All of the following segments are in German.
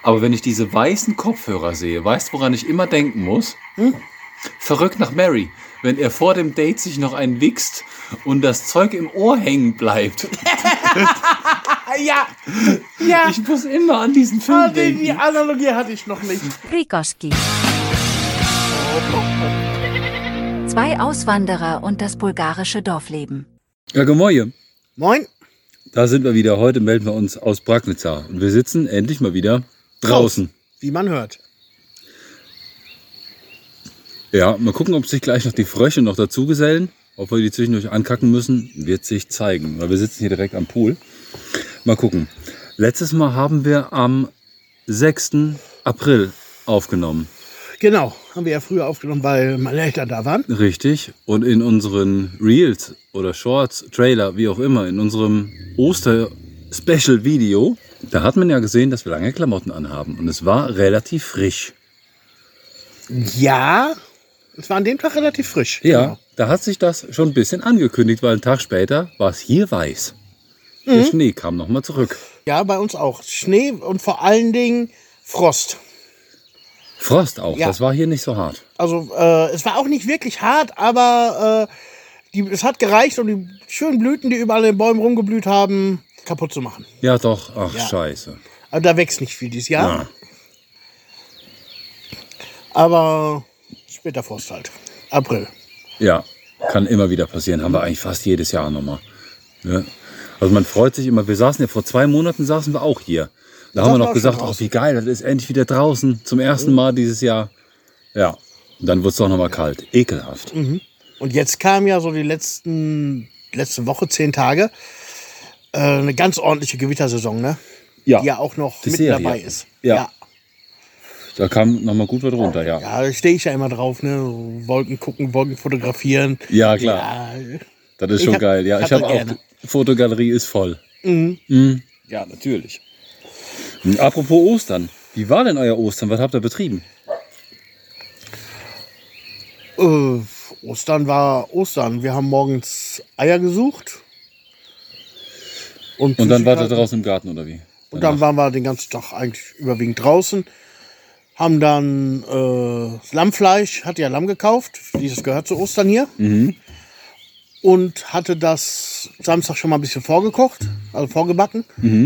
Aber wenn ich diese weißen Kopfhörer sehe, weißt du, woran ich immer denken muss? Verrückt nach Mary. Wenn er vor dem Date sich noch einen wichst und das Zeug im Ohr hängen bleibt. Ja. Ich muss immer an diesen Film denken. Die Analogie hatte ich noch nicht. Rikoski. 2 Auswanderer und das bulgarische Dorfleben. Ja, Gemoje. Moin. Da sind wir wieder. Heute melden wir uns aus Bragnitza. Und wir sitzen endlich mal wieder draußen. Wie man hört. Ja, mal gucken, ob sich gleich noch die Frösche noch dazu gesellen. Ob wir die zwischendurch ankacken müssen, wird sich zeigen. Weil wir sitzen hier direkt am Pool. Mal gucken. Letztes Mal haben wir am 6. April aufgenommen. Genau, haben wir ja früher aufgenommen, weil meine Eltern da waren. Richtig. Und in unseren Reels oder Shorts, Trailer, wie auch immer, in unserem Oster-Special-Video, da hat man ja gesehen, dass wir lange Klamotten anhaben. Und es war relativ frisch. Ja, es war an dem Tag relativ frisch. Ja, Genau. da hat sich das schon ein bisschen angekündigt, weil einen Tag später war es hier weiß. Der Schnee kam nochmal zurück. Ja, bei uns auch. Schnee und vor allen Dingen Frost. Frost auch, Ja. das war hier nicht so hart. Also es war auch nicht wirklich hart, aber es hat gereicht, um die schönen Blüten, die überall in den Bäumen rumgeblüht haben, kaputt zu machen. Ja doch, ach Ja. scheiße. Also da wächst nicht viel dieses Jahr. Ja. Aber später Frost halt. April. Ja, kann immer wieder passieren. Haben wir eigentlich fast jedes Jahr nochmal. Ja. Also man freut sich immer. Wir saßen ja vor 2 Monaten saßen wir auch hier. Da haben wir noch gesagt, ach wie geil, das ist endlich wieder draußen. Zum ersten Mal dieses Jahr. Ja, und dann wird es doch nochmal kalt. Ekelhaft. Und jetzt kam ja so die letzte Woche, 10 Tage, eine ganz ordentliche Gewittersaison, ne? Ja, Die ja auch noch die mit Serie. dabei ist. Ja. Da kam nochmal gut was runter, ja. Ja, da stehe ich ja immer drauf, ne? Wolken gucken, Wolken fotografieren. Ja, klar. Ja, Das ist schon hab- geil. Ja, hab ich habe das auch, gerne. die Fotogalerie ist voll. Ja, natürlich. Und apropos Ostern. Wie war denn euer Ostern? Was habt ihr betrieben? Ostern war Ostern. Wir haben morgens Eier gesucht. Und dann wart ihr draußen im Garten, oder wie? Und dann waren wir den ganzen Tag eigentlich überwiegend draußen. Haben dann Lammfleisch, hatte ja Lamm gekauft. Dieses gehört zu Ostern hier. Und hatte das Samstag schon mal ein bisschen vorgekocht, also vorgebacken.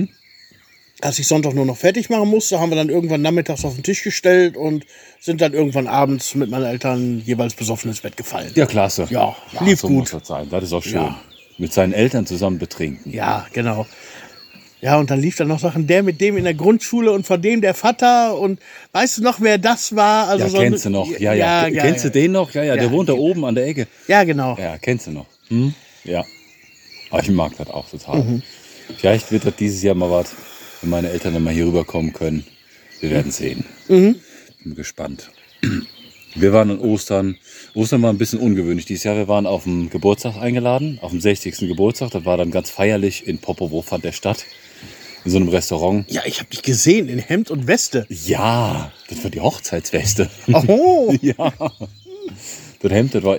Als ich Sonntag nur noch fertig machen musste, haben wir dann irgendwann nachmittags auf den Tisch gestellt und sind dann irgendwann abends mit meinen Eltern jeweils besoffen ins Bett gefallen. Ja, klasse. Ja, lief so gut. muss das sein. Das ist auch schön. Ja. Mit seinen Eltern zusammen betrinken. Ja, genau. Ja, und dann lief dann noch Sachen, der mit dem in der Grundschule und von dem der Vater und weißt du noch, wer das war? Also Ja, so kennst du noch? Ja. Kennst du den noch? Ja, der wohnt da oben an der Ecke. Ja, genau. Ja, kennst du noch? Ja. Aber ich mag das auch total. Vielleicht wird das dieses Jahr mal was, wenn meine Eltern dann mal hier rüberkommen können. Wir werden sehen. Bin gespannt. Wir waren an Ostern. Ostern war ein bisschen ungewöhnlich dieses Jahr. Wir waren auf dem Geburtstag eingeladen, auf dem 60. Geburtstag. Das war dann ganz feierlich in Popovo, fand der statt. In so einem Restaurant. Ja, ich habe dich gesehen in Hemd und Weste. Ja, das war die Hochzeitsweste. Oh, Ja. Das Hemd, das war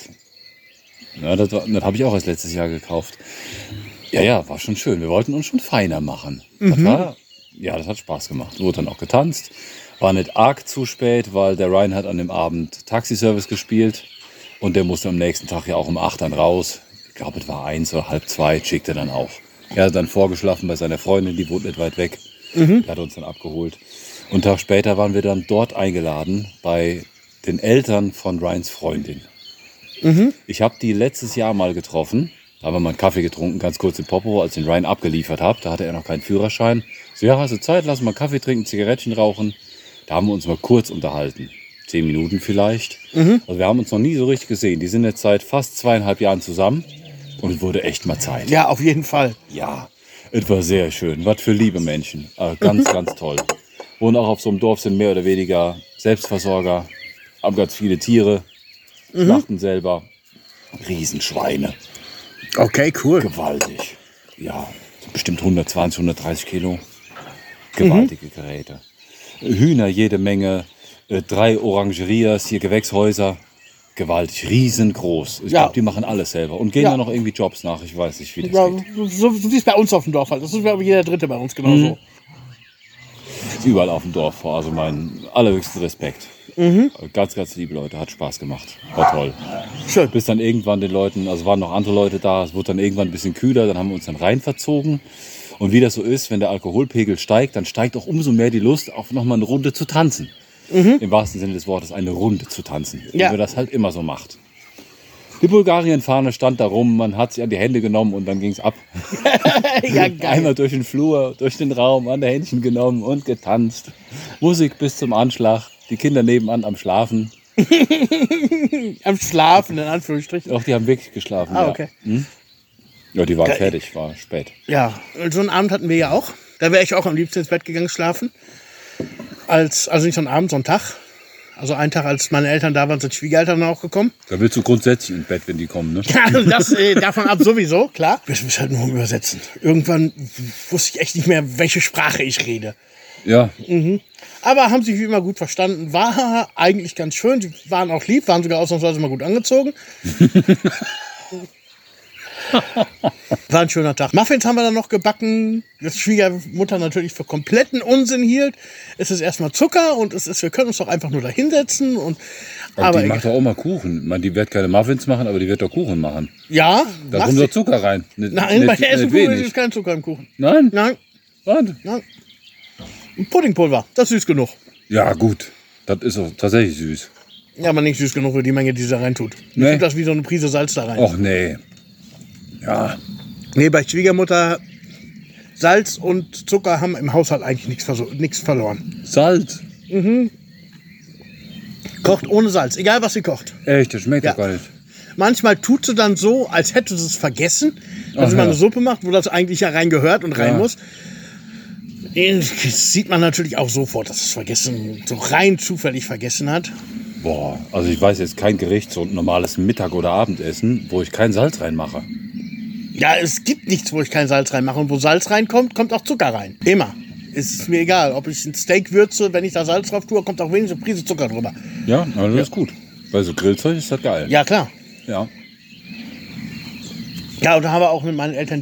ja, das habe ich auch erst letztes Jahr gekauft. Ja, war schon schön. Wir wollten uns schon feiner machen. Das hat Spaß gemacht. Wurde dann auch getanzt. War nicht arg zu spät, weil der Ryan hat an dem Abend Taxiservice gespielt. Und der musste am nächsten Tag ja auch um 8 dann raus. Ich glaube, es war 1 oder halb 2, schickte dann auch. Er hat dann vorgeschlafen bei seiner Freundin, die wohnt nicht weit weg. Die hat uns dann abgeholt. Und einen Tag später waren wir dann dort eingeladen bei den Eltern von Ryans Freundin. Ich habe die letztes Jahr mal getroffen. Da haben wir mal einen Kaffee getrunken, ganz kurz in Popovo, als ich den Ryan abgeliefert habe. Da hatte er noch keinen Führerschein. So, ja, hast du Zeit, lass mal einen Kaffee trinken, Zigarettchen rauchen. Da haben wir uns mal kurz unterhalten. 10 Minuten vielleicht. Also wir haben uns noch nie so richtig gesehen. Die sind jetzt seit fast 2,5 Jahren zusammen. Und es wurde echt mal Zeit. ja, auf jeden Fall. Ja, es war sehr schön. Was für liebe Menschen. Ganz, ganz toll. Wohnen auch auf so einem Dorf, sind mehr oder weniger Selbstversorger. Haben ganz viele Tiere. Schlachten selber. Riesenschweine. Okay, cool. Gewaltig. Ja, bestimmt 120, 130 Kilo. Gewaltige Geräte. Hühner jede Menge. 3 Orangerias, hier Gewächshäuser. Gewaltig, riesengroß. Ich Ja. glaube, die machen alles selber. Und gehen Ja. da noch irgendwie Jobs nach. Ich weiß nicht, wie das Ja, geht. so wie es bei uns auf dem Dorf halt. Das ist, glaube ich, jeder Dritte bei uns genauso. ist überall auf dem Dorf vor. Also mein allerhöchsten Respekt. Ganz, ganz liebe Leute, hat Spaß gemacht. War toll. Schön. Bis dann irgendwann den Leuten, also waren noch andere Leute da, es wurde dann irgendwann ein bisschen kühler, dann haben wir uns dann rein verzogen. Und wie das so ist, wenn der Alkoholpegel steigt, dann steigt auch umso mehr die Lust, auf nochmal eine Runde zu tanzen. Im wahrsten Sinne des Wortes, eine Runde zu tanzen. Ja. Wie man das halt immer so macht. Die Bulgarien-Fahne stand da rum, man hat sich an die Hände genommen und dann ging es ab. Ja, geil. Einmal durch den Flur, durch den Raum, an der Händchen genommen und getanzt. Musik bis zum Anschlag, die Kinder nebenan am Schlafen. Am Schlafen, in Anführungsstrichen. Doch, die haben wirklich geschlafen. Ah, ja. okay. Ja, die waren Geil. fertig, war spät. Ja, so einen Abend hatten wir ja auch. Da wäre ich auch am liebsten ins Bett gegangen schlafen. Also nicht so einen Abend, so einen Tag. Also einen Tag, als meine Eltern da waren, sind Schwiegereltern auch gekommen. Da willst du grundsätzlich ins Bett, wenn die kommen, ne? Ja, das davon ab sowieso, klar. Wir müssen halt nur übersetzen. Irgendwann wusste ich echt nicht mehr, welche Sprache ich rede. Ja, Aber haben sich wie immer gut verstanden. War eigentlich ganz schön. Sie waren auch lieb, waren sogar ausnahmsweise mal gut angezogen. War ein schöner Tag. Muffins haben wir dann noch gebacken. Das Schwiegermutter natürlich für kompletten Unsinn hielt. Es ist erstmal Zucker und wir können uns doch einfach nur da hinsetzen. aber die macht doch auch mal Kuchen. Man, die wird keine Muffins machen, aber die wird doch Kuchen machen. ja, Da macht kommt sie. doch Zucker rein. Nein, bei der Essenkuchen wenig. ist kein Zucker im Kuchen. Nein? Nein, Was? nein. Ein Puddingpulver, das ist süß genug. Ja, gut. Das ist auch tatsächlich süß. Ja, aber nicht süß genug für die Menge, die sie da rein tut. Ich Nee. tut das wie so eine Prise Salz da rein. Och, nee. Ja. Nee, bei Schwiegermutter, Salz und Zucker haben im Haushalt eigentlich nichts verloren. Salz. Kocht ohne Salz, egal was sie kocht. Echt, das schmeckt Ja. doch gar nicht. Manchmal tut sie dann so, als hätte sie es vergessen, dass Ach sie mal ja. eine Suppe macht, wo das eigentlich ja rein gehört und rein Ja. muss. Das sieht man natürlich auch sofort, dass es vergessen, so rein zufällig vergessen hat. Boah, also ich weiß jetzt kein Gericht, so ein normales Mittag- oder Abendessen, wo ich kein Salz reinmache. Ja, es gibt nichts, wo ich kein Salz reinmache. Und wo Salz reinkommt, kommt auch Zucker rein. Immer. Ist mir egal, ob ich ein Steak würze, wenn ich da Salz drauf tue, kommt auch wenigstens eine Prise Zucker drüber. Ja, aber das ist gut. Weil so Grillzeug ist das geil. Ja, klar. Ja. Ja, und da haben wir auch mit meinen Eltern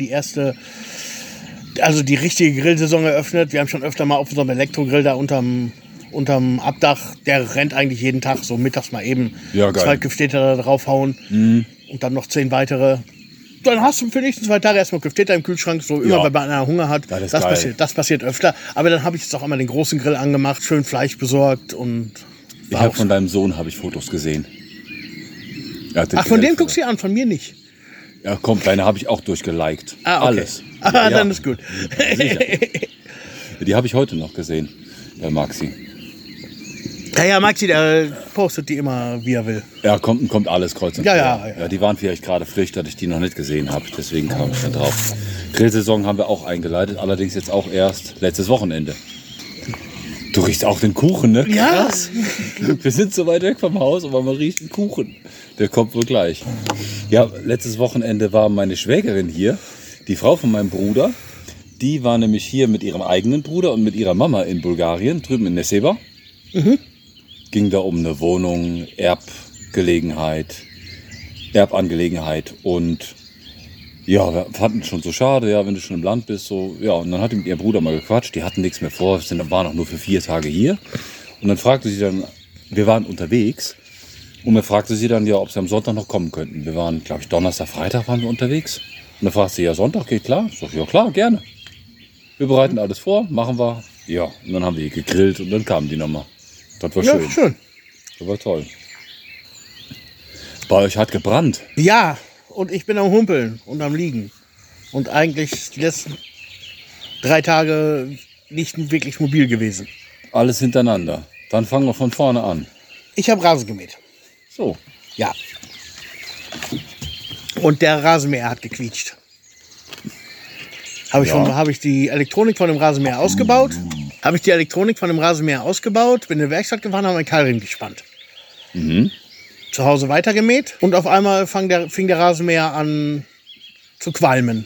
die richtige Grillsaison eröffnet. Wir haben schon öfter mal auf unserem Elektrogrill da unterm Abdach, der rennt eigentlich jeden Tag, so mittags mal eben Ja, geil. 2 Küfteter da draufhauen und dann noch 10 weitere. Dann hast du für die nächsten 2 Tage erstmal Küfteter im Kühlschrank, so immer, Ja. wenn man einer Hunger hat. Das ist geil. Das passiert öfter. Aber dann habe ich jetzt auch einmal den großen Grill angemacht, schön Fleisch besorgt und Ich habe von deinem Sohn Fotos gesehen. Er hat den Ach, von dem Grill- guckst du an, von mir nicht. Ja, komm, deine habe ich auch durchgeliked. Ah, okay. Alles. Ah, Ja, ja. dann ist gut. Sicher. Die habe ich heute noch gesehen, der Maxi. Ja, Maxi, der postet die immer, wie er will. Ja, kommt alles kreuz und Ja, quer. ja. Ja, die waren vielleicht gerade frisch, dass ich die noch nicht gesehen habe. Deswegen kam ich dann drauf. Grillsaison haben wir auch eingeleitet, allerdings jetzt auch erst letztes Wochenende. Du riechst auch den Kuchen, ne? Ja. Krass. Wir sind so weit weg vom Haus, aber man riecht den Kuchen. Der kommt wohl gleich. Ja, letztes Wochenende war meine Schwägerin hier, die Frau von meinem Bruder. Die war nämlich hier mit ihrem eigenen Bruder und mit ihrer Mama in Bulgarien, drüben in Neseba. Ging da um eine Wohnung, Erbangelegenheit und ja, wir fanden es schon so schade, ja, wenn du schon im Land bist, so, ja, und dann hat die mit ihrem Bruder mal gequatscht, die hatten nichts mehr vor, waren auch nur für 4 Tage hier und dann fragte sie dann, wir waren unterwegs und mir fragte sie dann, ja, ob sie am Sonntag noch kommen könnten. Wir waren, glaube ich, Donnerstag, Freitag waren wir unterwegs und dann fragte sie, ja, Sonntag geht klar? Ich sag, ja, klar, gerne. Wir bereiten alles vor, machen wir, ja, und dann haben wir gegrillt und dann kamen die nochmal. Das war Ja, schön. schön. Das war toll. Bei euch hat gebrannt. Ja, und ich bin am Humpeln und am Liegen. Und eigentlich die letzten 3 Tage nicht wirklich mobil gewesen. Alles hintereinander. Dann fangen wir von vorne an. Ich habe Rasen gemäht. So. Ja. Und der Rasenmäher hat gequietscht. Habe ich die Elektronik von dem Rasenmäher ausgebaut. Bin in die Werkstatt gefahren, habe meinen Keilriemen gespannt. Zu Hause weitergemäht und auf einmal fing der Rasenmäher an zu qualmen.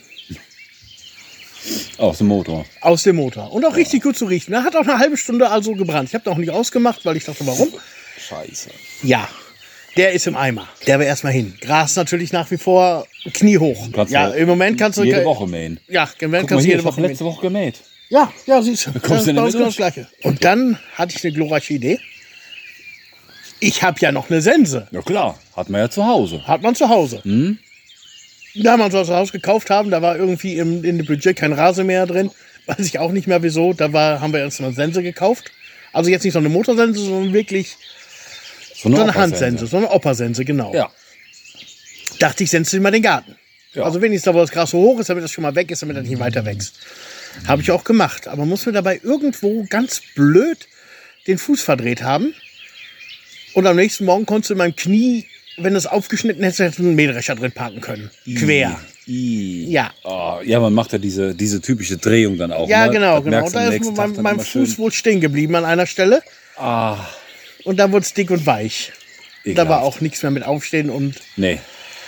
Aus dem Motor. Aus dem Motor. Und auch richtig gut zu riechen. Er hat auch eine halbe Stunde also gebrannt. Ich habe noch nicht ausgemacht, weil ich dachte, warum? Scheiße. Ja, der ist im Eimer. Der will erstmal hin. Gras natürlich nach wie vor kniehoch. Kannst Ja, du im Moment kannst du... jede Woche mähen. Ja, im Moment Guck mal kannst du hier, jede ich habe Woche... letzte Woche gemäht. Ja, siehst du. Das kommst du ist nicht bei uns mehr genau das Gleiche. Und dann hatte ich eine glorreiche Idee. Ich habe ja noch eine Sense. Ja klar, hat man ja zu Hause. Hat man zu Hause. Da wir uns das Haus gekauft haben, da war irgendwie in dem Budget kein Rasenmäher drin. Weiß ich auch nicht mehr wieso. Haben wir uns eine Sense gekauft. Also jetzt nicht so eine Motorsense, sondern wirklich so eine Oppersense. Handsense, so eine Oppersense, genau. Ja. Dachte ich, sense mal den Garten. Ja. Also wenigstens da, wo das Gras so hoch ist, damit das schon mal weg ist, damit das nicht weiter wächst. Habe ich auch gemacht. Aber muss mir dabei irgendwo ganz blöd den Fuß verdreht haben. Und am nächsten Morgen konntest du in meinem Knie, wenn du es aufgeschnitten hättest, hättest du einen Mähdrescher drin parken können. Quer. Ja. Oh, ja, man macht ja diese typische Drehung dann auch. Ja, ne? genau. Das merkst Und du am da ist nächsten Tag dann mein immer Fuß schön. wohl stehen geblieben an einer Stelle. Ah, Und dann wurde es dick und weich. Da ekelhaft. war auch nichts mehr mit Aufstehen und Nee.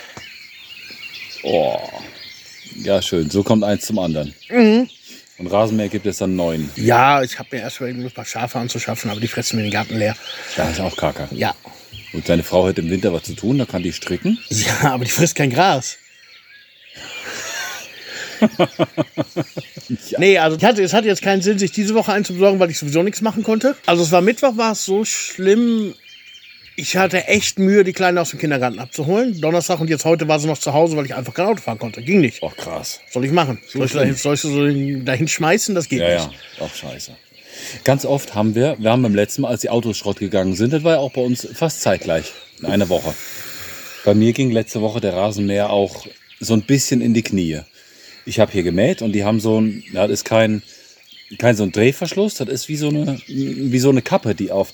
Oh. Ja, schön. So kommt eins zum anderen. Und Rasenmäher gibt es dann 9. ja, ich habe mir erst überlegt, ein paar Schafe anzuschaffen, aber die fressen mir den Garten leer. Da ist auch Kacke. Ja. Und deine Frau hätte im Winter was zu tun, da kann die stricken. Ja, aber die frisst kein Gras. Ja. Nee, also es hatte jetzt keinen Sinn, sich diese Woche einzubesorgen, weil ich sowieso nichts machen konnte. Also es war Mittwoch, war es so schlimm. Ich hatte echt Mühe, die Kleine aus dem Kindergarten abzuholen. Donnerstag und jetzt heute war sie noch zu Hause, weil ich einfach kein Auto fahren konnte. Ging nicht. Oh, krass. Was soll ich machen? Soll ich so dahin schmeißen? Das geht Ja, nicht. ja. Auch scheiße. Ganz oft haben wir haben beim letzten Mal, als die Autos Schrott gegangen sind, das war ja auch bei uns fast zeitgleich, in einer Woche. Bei mir ging letzte Woche der Rasenmäher auch so ein bisschen in die Knie. Ich habe hier gemäht und die haben so ein, ja, das ist kein so ein Drehverschluss, das ist wie so eine Kappe, die auf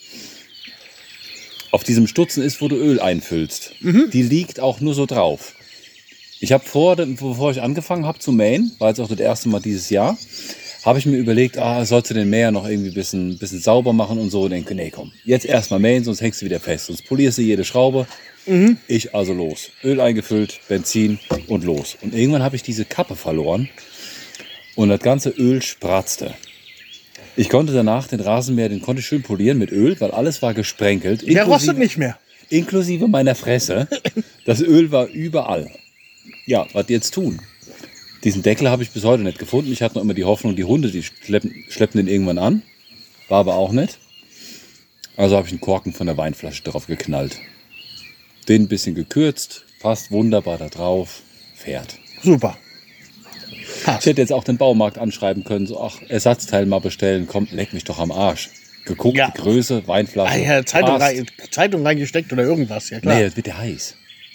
diesem Stutzen ist, wo du Öl einfüllst. Die liegt auch nur so drauf. Ich habe bevor ich angefangen habe zu mähen, war jetzt auch das erste Mal dieses Jahr, habe ich mir überlegt, sollst du den Mäher noch irgendwie ein bisschen sauber machen und so. Und denke, nee, komm, jetzt erstmal mähen, sonst hängst du wieder fest. Sonst polierst du jede Schraube. Ich also los. Öl eingefüllt, Benzin und los. Und irgendwann habe ich diese Kappe verloren und das ganze Öl spratzte. Ich konnte danach den Rasenmäher, den konnte ich schön polieren mit Öl, weil alles war gesprenkelt. Der rostet nicht mehr. Inklusive meiner Fresse. Das Öl war überall. Ja, was jetzt tun? Diesen Deckel habe ich bis heute nicht gefunden. Ich hatte noch immer die Hoffnung, die Hunde, die schleppen den irgendwann an. War aber auch nicht. Also habe ich einen Korken von der Weinflasche drauf geknallt. Den ein bisschen gekürzt, passt wunderbar da drauf, fährt. Super. Ich hätte jetzt auch den Baumarkt anschreiben können, so, Ersatzteil mal bestellen, komm, leck mich doch am Arsch. Geguckt, Ja. die Größe, Weinflasche. Ja, passt. Zeitung reingesteckt oder irgendwas, ja klar. Nee, das wird ja heiß.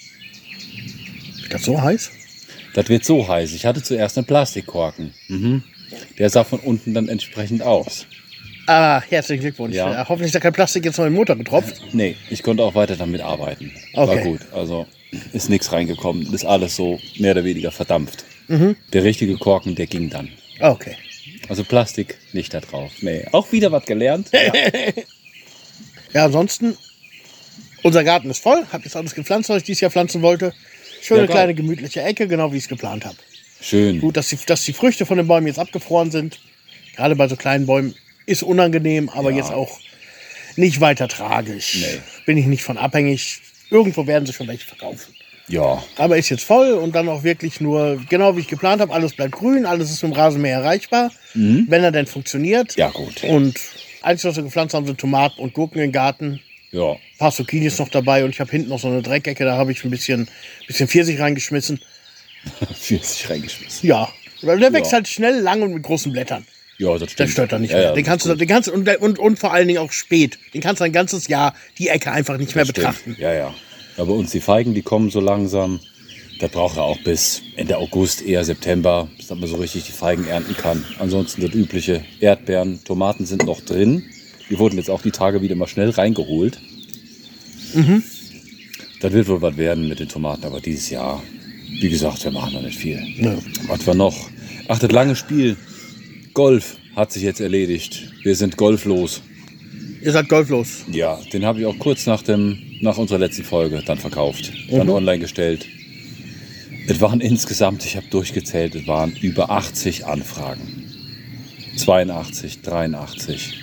Ist das so heiß? Das wird so heiß. Ich hatte zuerst einen Plastikkorken. Der sah von unten dann entsprechend aus. Herzlichen Glückwunsch. Ja. Hoffentlich ist da kein Plastik jetzt noch in den Motor getropft. Nee, ich konnte auch weiter damit arbeiten. War Okay. gut. Also ist nichts reingekommen. Ist alles so mehr oder weniger verdampft. Der richtige Korken, der ging dann. Okay. Also Plastik nicht da drauf. Nee, auch wieder was gelernt. Ja. Ja, ansonsten, unser Garten ist voll. Hab jetzt alles gepflanzt, was ich dieses Jahr pflanzen wollte. Schöne Ja, geil. kleine gemütliche Ecke, genau wie ich es geplant habe. Schön. Gut, dass die Früchte von den Bäumen jetzt abgefroren sind. Gerade bei so kleinen Bäumen ist unangenehm, aber Ja. jetzt auch nicht weiter tragisch. Nee. Bin ich nicht von abhängig. Irgendwo werden sie schon welche verkaufen. Ja. Aber ist jetzt voll und dann auch wirklich nur, genau wie ich geplant habe, alles bleibt grün, alles ist mit dem Rasenmäher erreichbar, wenn er denn funktioniert. Ja, gut. Und einzig, was wir gepflanzt haben, sind Tomaten und Gurken im Garten. Ja. Ein paar Zucchinis noch dabei und ich habe hinten noch so eine Dreckecke, da habe ich ein bisschen Pfirsich reingeschmissen. Pfirsich reingeschmissen. Ja, weil der wächst Ja. halt schnell, lang und mit großen Blättern. Ja, das Der stimmt. stört dann nicht Ja, mehr. ja, Den kannst du und vor allen Dingen auch spät. Den kannst du ein ganzes Jahr die Ecke einfach nicht mehr das betrachten. stimmt. Ja, ja. Ja, bei uns die Feigen, die kommen so langsam. Das braucht er auch bis Ende August, eher September, bis man so richtig die Feigen ernten kann. Ansonsten das übliche Erdbeeren, Tomaten sind noch drin. Die wurden jetzt auch die Tage wieder mal schnell reingeholt. Das wird wohl was werden mit den Tomaten, aber dieses Jahr, wie gesagt, wir machen noch nicht viel. Ja. Was war noch? Ach, das lange Spiel. Golf hat sich jetzt erledigt. Wir sind golflos. Ihr seid golflos. Ja, den habe ich auch kurz nach unserer letzten Folge dann verkauft. Dann online gestellt. Es waren insgesamt, ich habe durchgezählt, es waren über 80 Anfragen. 82, 83.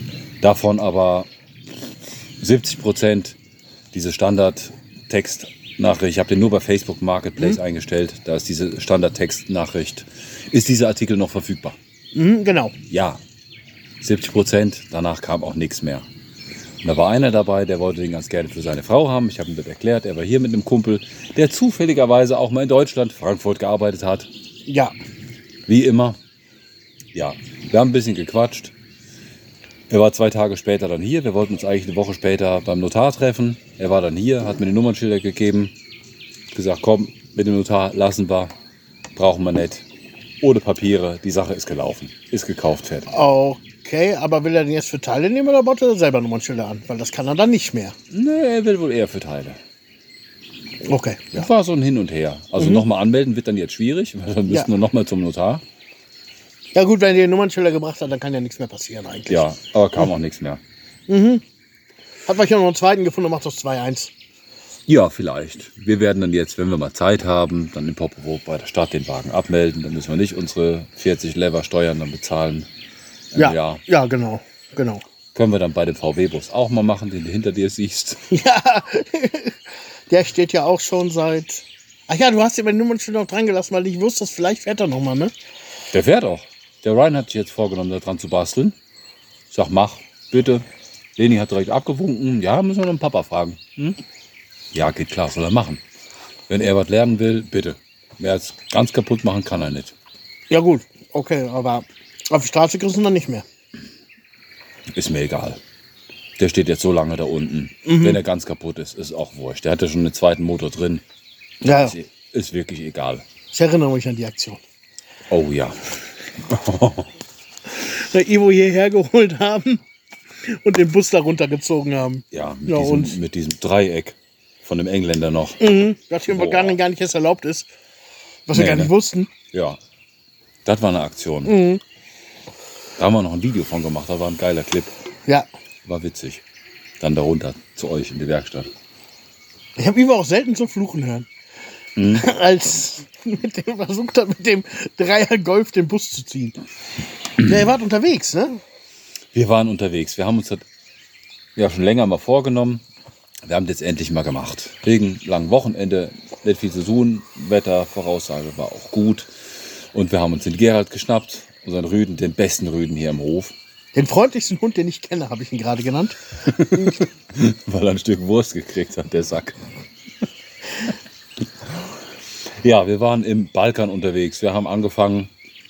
Davon aber 70% diese Standardtext Nachricht. Ich habe den nur bei Facebook Marketplace eingestellt. Da ist diese Standardtext-Nachricht. Ist dieser Artikel noch verfügbar? Genau. Ja. 70%. Danach kam auch nichts mehr. Und da war einer dabei, der wollte den ganz gerne für seine Frau haben. Ich habe ihm das erklärt. Er war hier mit einem Kumpel, der zufälligerweise auch mal in Deutschland, Frankfurt, gearbeitet hat. Ja. Wie immer. Ja, wir haben ein bisschen gequatscht. Er war 2 Tage später dann hier. Wir wollten uns eigentlich eine Woche später beim Notar treffen. Er war dann hier, hat mir die Nummernschilder gegeben. Gesagt, komm, mit dem Notar lassen wir. Brauchen wir nicht. Ohne Papiere. Die Sache ist gelaufen. Ist gekauft, fertig. Okay, aber will er den jetzt für Teile nehmen oder baut er selber Nummernschilder an? Weil das kann er dann nicht mehr. Nee, er will wohl eher für Teile. Okay, ja. Das war so ein Hin und Her. Also nochmal anmelden wird dann jetzt schwierig, weil dann müssen wir nochmal zum Notar. Ja gut, wenn er den Nummernschilder gebracht hat, dann kann ja nichts mehr passieren eigentlich. Ja, aber kam auch nichts mehr. Hat man hier noch einen zweiten gefunden und macht das 2-1. Ja, vielleicht. Wir werden dann jetzt, wenn wir mal Zeit haben, dann in Popovo bei der Stadt den Wagen abmelden. Dann müssen wir nicht unsere 40 Lever Steuern dann bezahlen. Ja, ja, genau. Können wir dann bei dem VW-Bus auch mal machen, den du hinter dir siehst. Ja, der steht ja auch schon seit... Ach ja, du hast ja meine Nummernschilder noch dran gelassen, weil ich wusste, dass vielleicht fährt er noch mal, ne? Der fährt auch. Der Ryan hat sich jetzt vorgenommen, da dran zu basteln. Ich sag, mach, bitte. Leni hat direkt abgewunken. Ja, müssen wir den Papa fragen. Ja, geht klar, soll er machen. Wenn er was lernen will, bitte. Wer es ganz kaputt machen kann er nicht. Ja gut, okay, aber auf die Straße kriegst du dann nicht mehr. Ist mir egal. Der steht jetzt so lange da unten. Wenn er ganz kaputt ist, ist auch wurscht. Der hatte schon einen zweiten Motor drin. Ja, Ist wirklich egal. ich erinnere mich an die Aktion. Oh ja. Der Ivo hierher geholt haben und den Bus da runtergezogen haben. Ja, Ja, mit diesem Dreieck von dem Engländer noch. Das hier gar nicht erst erlaubt ist. Was wir Nee, gar nicht ne? wussten. Ja, das war eine Aktion. Da haben wir noch ein Video von gemacht. Das war ein geiler Clip. Ja. War witzig. Dann darunter zu euch in die Werkstatt. Ich habe Ivo auch selten so fluchen hören. Als mit dem versucht hat, mit dem Dreier Golf den Bus zu ziehen. Ja, ihr wart unterwegs, ne? Wir waren unterwegs. Wir haben uns das ja schon länger mal vorgenommen. Wir haben das jetzt endlich mal gemacht. Wegen langen Wochenende, nicht viel zu tun. Wetter, Voraussage war auch gut. Und wir haben uns den Gerald geschnappt, unseren Rüden, den besten Rüden hier im Hof. Den freundlichsten Hund, den ich kenne, habe ich ihn gerade genannt. Weil er ein Stück Wurst gekriegt hat, der Sack. Ja, wir waren im Balkan unterwegs. Wir haben angefangen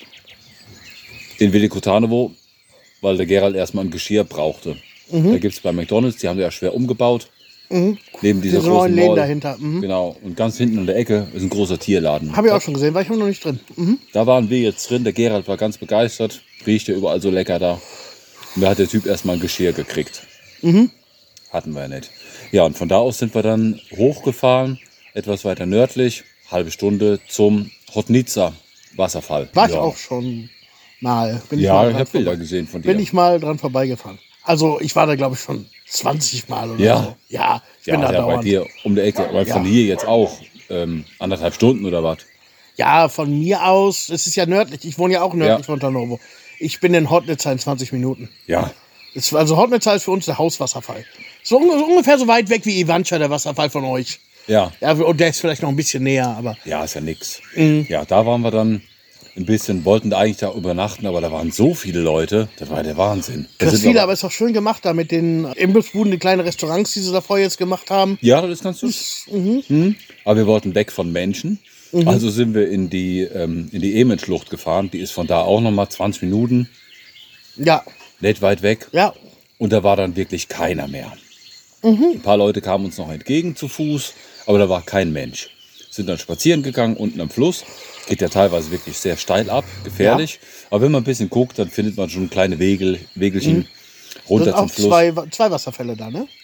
in Velikotanovo, weil der Gerald erstmal ein Geschirr brauchte. Da gibt es bei McDonald's, die haben ja schwer umgebaut. Neben dieser Diese großen neuen Läden Mall. dahinter. Genau. Und ganz hinten an der Ecke ist ein großer Tierladen. Habe ich auch schon gesehen, war ich noch nicht drin. Da waren wir jetzt drin. Der Gerald war ganz begeistert. Riecht ja überall so lecker da. Und da hat der Typ erstmal ein Geschirr gekriegt. Hatten wir ja nicht. Ja, und von da aus sind wir dann hochgefahren, etwas weiter nördlich, halbe Stunde zum Hotnica Wasserfall. War ich ja. auch schon mal. Bin Ja, mal ich dran habe Bilder vorbei- gesehen von dir. Bin ich mal dran vorbeigefahren. Also ich war da, glaube ich, schon 20 Mal oder Ja. so. Ja, ich bin ja, da ja, bei dauernd. dir um die Ecke. Aber von Ja. hier jetzt auch 1,5 Stunden oder was? Ja, von mir aus, es ist ja nördlich. Ich wohne ja auch nördlich Ja. von Tarnovo. Ich bin in Hotnica in 20 Minuten. Ja. Also Hotnica ist für uns der Hauswasserfall. So ungefähr so weit weg wie Ivancha, der Wasserfall von euch. Ja. Ja, und der ist vielleicht noch ein bisschen näher, aber Ja, ist ja nix. Ja, da waren wir dann ein bisschen, wollten da eigentlich da übernachten, aber da waren so viele Leute, das war der Wahnsinn. Da das sind ist viel, wir aber ist auch schön gemacht da mit den Imbissbuden, die kleinen Restaurants, die sie davor jetzt gemacht haben. Ja, das ist ganz süß. Aber wir wollten weg von Menschen. Also sind wir in die Emen-Schlucht gefahren. Die ist von da auch nochmal 20 Minuten, Ja, nicht weit weg. ja. Und da war dann wirklich keiner mehr. Ein paar Leute kamen uns noch entgegen zu Fuß, aber da war kein Mensch. Sind dann spazieren gegangen unten am Fluss. Geht ja teilweise wirklich sehr steil ab, gefährlich. Aber wenn man ein bisschen guckt, dann findet man schon kleine Wegelchen Das runter sind zum auch Fluss. zwei Wasserfälle da, ne?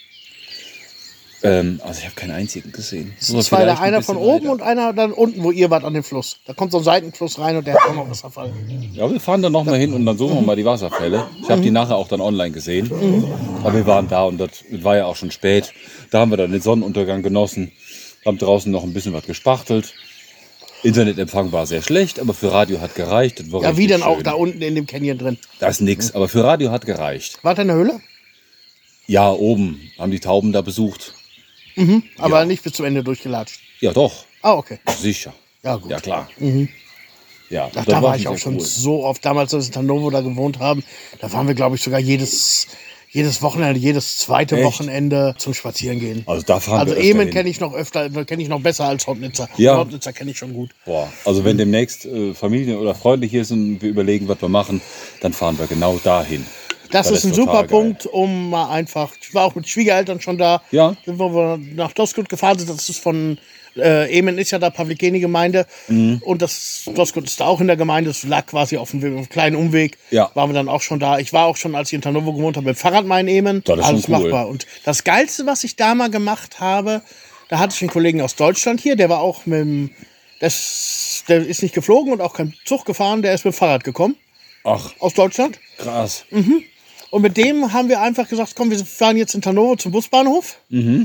Also ich habe keinen einzigen gesehen. Das sind zwei, da einer von oben und einer dann unten, wo ihr wart an dem Fluss. Da kommt so ein Seitenfluss rein und der hat auch noch Wasserfall. Ja, wir fahren dann noch mal hin und dann suchen wir mal die Wasserfälle. Ich habe die nachher auch dann online gesehen. Aber wir waren da und das war ja auch schon spät. Da haben wir dann den Sonnenuntergang genossen, haben draußen noch ein bisschen was gespachtelt. Internetempfang war sehr schlecht, aber für Radio hat gereicht. Das war Ja, wie richtig dann auch schön. da unten in dem Canyon drin. Da ist nix, aber für Radio hat gereicht. Wart ihr in der Höhle? Ja, oben haben die Tauben da besucht. Aber Ja. nicht bis zum Ende durchgelatscht. Ja, doch. Ah, okay. Sicher. Ja, gut. Ja, klar. Ja, Ach, das da war ich sehr auch schon cool. so oft. Damals, als wir in Hannover da gewohnt haben, da waren wir, glaube ich, sogar jedes Wochenende, jedes zweite Echt? Wochenende zum Spazierengehen. Also da fahren Also wir öfter Emen hin. kenne ich noch öfter, kenne ich noch besser als Hottnitzer. Ja. Hottnitzer kenne ich schon gut. Boah, also wenn demnächst Familien oder Freunde hier sind und wir überlegen, was wir machen, dann fahren wir genau dahin. Das ist ein total super geil. Punkt, um mal einfach. Ich war auch mit Schwiegereltern schon da. Ja. Sind wir nach Dosgut gefahren sind. Das ist von Emen ist ja da Pawlikeni-Gemeinde. Und das Dosgut ist da auch in der Gemeinde. Es lag quasi auf einem kleinen Umweg. Ja. Waren wir dann auch schon da. Ich war auch schon, als ich in Hannover gewohnt habe, mit dem Fahrrad mal in Emen. Das ist Alles schon cool. machbar. Und das Geilste, was ich da mal gemacht habe, da hatte ich einen Kollegen aus Deutschland hier, der war auch mit dem, der ist nicht geflogen und auch kein Zug gefahren, der ist mit dem Fahrrad gekommen. Ach, Aus Deutschland. krass. Und mit dem haben wir einfach gesagt, komm, wir fahren jetzt in Hannover zum Busbahnhof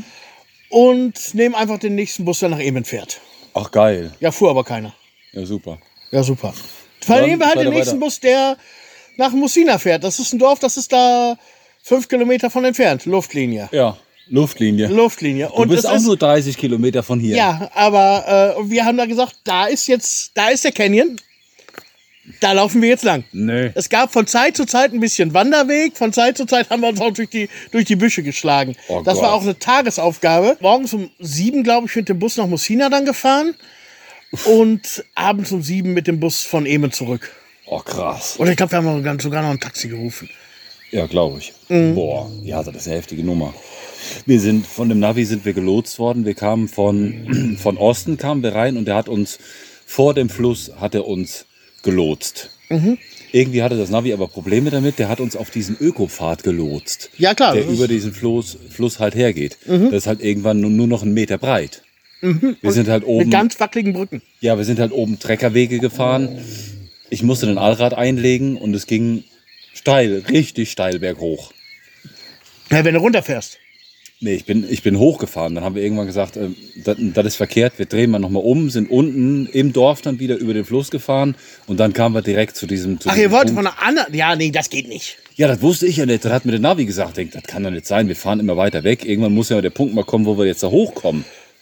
und nehmen einfach den nächsten Bus, der nach Emen fährt. Ach, geil. Ja, fuhr aber keiner. Ja, super. Ja, super. Dann nehmen wir halt den nächsten Bus, der nach Mussina fährt. Das ist ein Dorf, das ist da 5 Kilometer von entfernt. Luftlinie. Ja, Luftlinie. Luftlinie. Du bist es auch ist, nur 30 Kilometer von hier. ja, aber wir haben da gesagt, da ist der Canyon. Da laufen wir jetzt lang. Nee. Es gab von Zeit zu Zeit ein bisschen Wanderweg. Von Zeit zu Zeit haben wir uns auch durch die Büsche geschlagen. Oh das war Gott. auch eine Tagesaufgabe. Morgens um 7, glaube ich, mit dem Bus nach Mussina dann gefahren. Und abends um 7 mit dem Bus von Emen zurück. Oh, krass. Oder ich glaube, wir haben sogar noch ein Taxi gerufen. Ja, glaube ich. Mhm. Boah, ja, das ist eine heftige Nummer. Von dem Navi sind wir gelotst worden. Wir kamen von Osten kamen wir rein und der hat uns vor dem Fluss gelotst. Irgendwie hatte das Navi aber Probleme damit. Der hat uns auf diesen Ökopfad gelotst. Ja, klar. Der das ist- über diesen Fluss halt hergeht. Das ist halt irgendwann nur noch 1 Meter breit. Wir sind halt mit oben, ganz wackeligen Brücken. ja, wir sind halt oben Treckerwege gefahren. Ich musste den Allrad einlegen und es ging steil, richtig steil berghoch. Ja, wenn du runterfährst. Nee, ich bin hochgefahren. Dann haben wir irgendwann gesagt, das ist verkehrt, wir drehen mal nochmal um, sind unten im Dorf dann wieder über den Fluss gefahren und dann kamen wir direkt zu diesem Ach, ihr wollt von einer anderen... Ja, nee, das geht nicht. Ja, das wusste ich ja nicht. Das hat mir der Navi gesagt. Ich denk, das kann doch nicht sein, wir fahren immer weiter weg. Irgendwann muss ja der Punkt mal kommen, wo wir jetzt da hochkommen.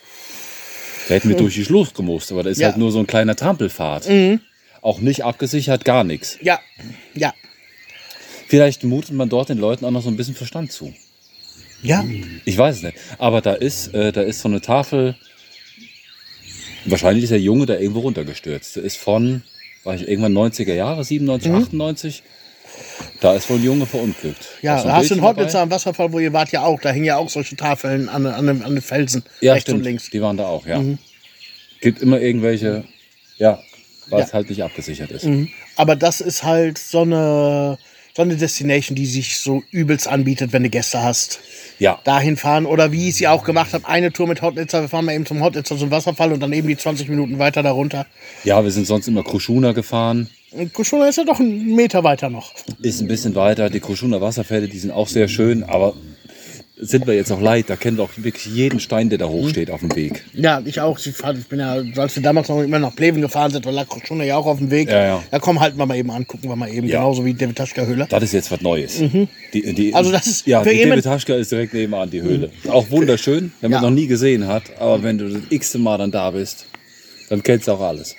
Da hätten wir durch die Schlucht gemusst, aber da ist Ja. halt nur so ein kleiner Trampelpfad. Auch nicht abgesichert, gar nichts. Ja, ja. Vielleicht mutet man dort den Leuten auch noch so ein bisschen Verstand zu. Ja, Ich weiß es nicht. Aber da ist so eine Tafel. Wahrscheinlich ist der Junge da irgendwo runtergestürzt. Der ist irgendwann 90er Jahre, 97, 98. Da ist wohl ein Junge verunglückt. ja. Hast du Da ein hast du in Bildchen Hottnitzer dabei? am Wasserfall, wo ihr wart, ja auch. Da hängen ja auch solche Tafeln an den Felsen. Ja, rechts stimmt. und links. Die waren da auch, ja. Gibt immer irgendwelche, ja, weil es halt nicht abgesichert ist. Aber das ist halt so eine Destination, die sich so übelst anbietet, wenn du Gäste hast. Ja, Dahin fahren oder wie ich sie auch gemacht habe, eine Tour mit Hottnitzer, wir fahren mal eben zum Hottnitzer zum Wasserfall und dann eben die 20 Minuten weiter darunter. ja, wir sind sonst immer Kruschuna gefahren. Und Kuschuna ist ja doch 1 Meter weiter noch. Ist ein bisschen weiter. Die Kruschuner Wasserfälle, die sind auch sehr schön, aber sind wir jetzt auch leid. Da kennen wir auch wirklich jeden Stein, der da hochsteht auf dem Weg. Ja, ich auch. Ich bin ja, als wir damals noch immer nach Pleven gefahren sind, da lag Kuschuna ja auch auf dem Weg. Ja, ja. Da komm, halten wir mal eben an, gucken wir mal eben, Ja. genauso wie David Taschka Höhle. Das ist jetzt was Neues. Also das ist ja, für die jemand- Demetashka ist direkt nebenan, die Höhle. Auch wunderschön, wenn man Ja. noch nie gesehen hat. Aber wenn du das x-te Mal dann da bist, dann kennst du auch alles.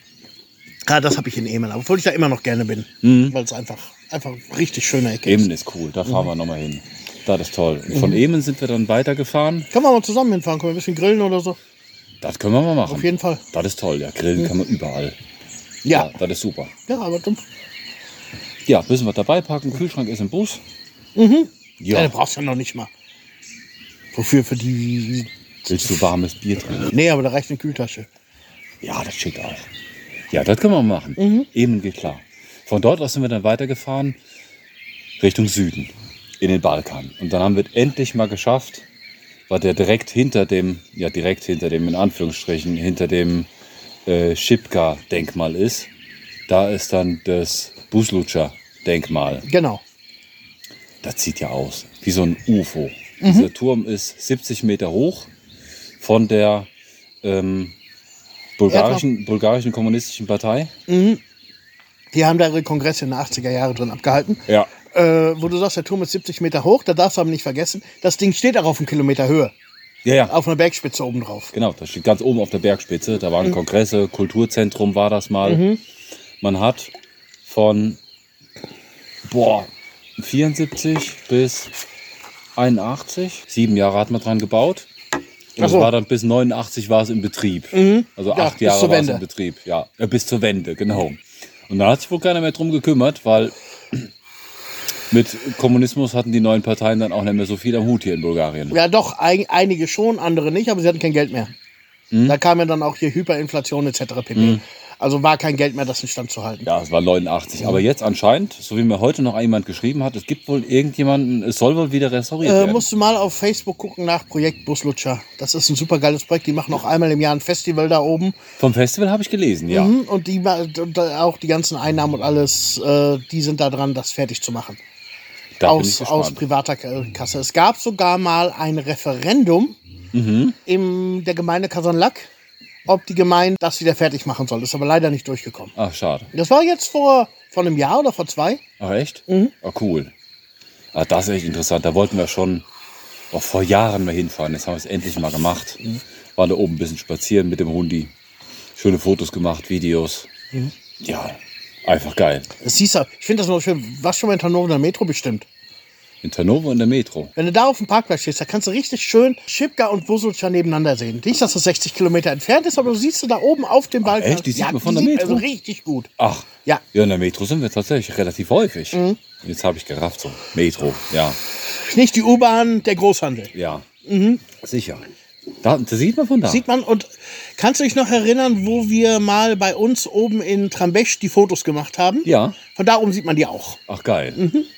Ja, das habe ich in Emen, obwohl ich da immer noch gerne bin. Weil es einfach richtig schöne Ecke ist. Emen ist cool, da fahren wir nochmal hin. Das ist toll. Und von Emen sind wir dann weitergefahren. Können wir mal zusammen hinfahren, können wir ein bisschen grillen oder so? Das können wir mal machen. Auf jeden Fall. Das ist toll, ja. Grillen kann man überall. Ja. Das ist super. Ja, aber dann, Ja, müssen wir dabei packen. Kühlschrank ist im Bus. ja, Ja. du brauchst ja noch nicht mal. Wofür? Für die... Willst du warmes Bier trinken? Nee, aber da reicht eine Kühltasche. Ja, das schickt auch. Ja, das können wir machen. Emen geht klar. Von dort aus sind wir dann weitergefahren Richtung Süden, in den Balkan. Und dann haben wir es endlich mal geschafft, weil der direkt hinter dem, in Anführungsstrichen, hinter dem Šipka-Denkmal ist. Da ist dann das Buzluča-Denkmal. Genau. Das sieht ja aus wie so ein UFO. Dieser Turm ist 70 Meter hoch von der bulgarischen kommunistischen Partei. Die haben da ihre Kongresse in den 80er Jahren drin abgehalten. Ja. Wo du sagst, der Turm ist 70 Meter hoch, da darfst du aber nicht vergessen, das Ding steht auch auf 1 Kilometer Höhe. Ja, ja. Auf einer Bergspitze oben drauf. Genau, das steht ganz oben auf der Bergspitze. Da waren Kongresse, Kulturzentrum war das mal. Man hat von 74 bis 81, 7 Jahre hat man dran gebaut. Und es war dann bis 89 war es in Betrieb. Also 8 bis Jahre zur war es Wende. in Betrieb. Ja, bis zur Wende, genau. Und dann hat sich wohl keiner mehr drum gekümmert, weil mit Kommunismus hatten die neuen Parteien dann auch nicht mehr so viel am Hut hier in Bulgarien. Ja, doch, einige schon, andere nicht, aber sie hatten kein Geld mehr. Da kam ja dann auch hier Hyperinflation etc. pp. Also war kein Geld mehr, das instand zu halten. Ja, es war 89. Aber jetzt anscheinend, so wie mir heute noch jemand geschrieben hat, es gibt wohl irgendjemanden, es soll wohl wieder restauriert werden. Musst du mal auf Facebook gucken nach Projekt Buslutscher. Das ist ein super geiles Projekt. Die machen auch einmal im Jahr ein Festival da oben. Vom Festival habe ich gelesen, ja. Und auch die ganzen Einnahmen und alles, die sind da dran, das fertig zu machen. Da bin ich Aus gespannt. privater Kasse. Es gab sogar mal ein Referendum in der Gemeinde Kasanlak, ob die Gemeinde das wieder fertig machen soll. Ist aber leider nicht durchgekommen. Ach, schade. Das war jetzt vor einem Jahr oder vor 2. Ach, echt? Ah, cool. Ah, das ist echt interessant. Da wollten wir schon vor Jahren mal hinfahren. Jetzt haben wir es endlich mal gemacht. Waren da oben ein bisschen spazieren mit dem Hundi. Schöne Fotos gemacht, Videos. Ja, einfach geil. Das siehst du, ich finde das noch schön. Was schon mal in Hannover in der Metro bestimmt. In Tarnovo in der Metro. Wenn du da auf dem Parkplatz stehst, da kannst du richtig schön Schipka und Busulca nebeneinander sehen. Nicht, dass das 60 Kilometer entfernt ist, aber du siehst du da oben auf dem Balkon. echt? Die sieht man von der Metro? Also richtig gut. Ach, Ja. Ja, in der Metro sind wir tatsächlich relativ häufig. Jetzt habe ich gerafft, so. Metro, ja. Nicht die U-Bahn, der Großhandel. Ja, sicher. Da sieht man von da. Sieht man. Und kannst du dich noch erinnern, wo wir mal bei uns oben in Trambesch die Fotos gemacht haben? Ja. Von da oben sieht man die auch. Ach, geil.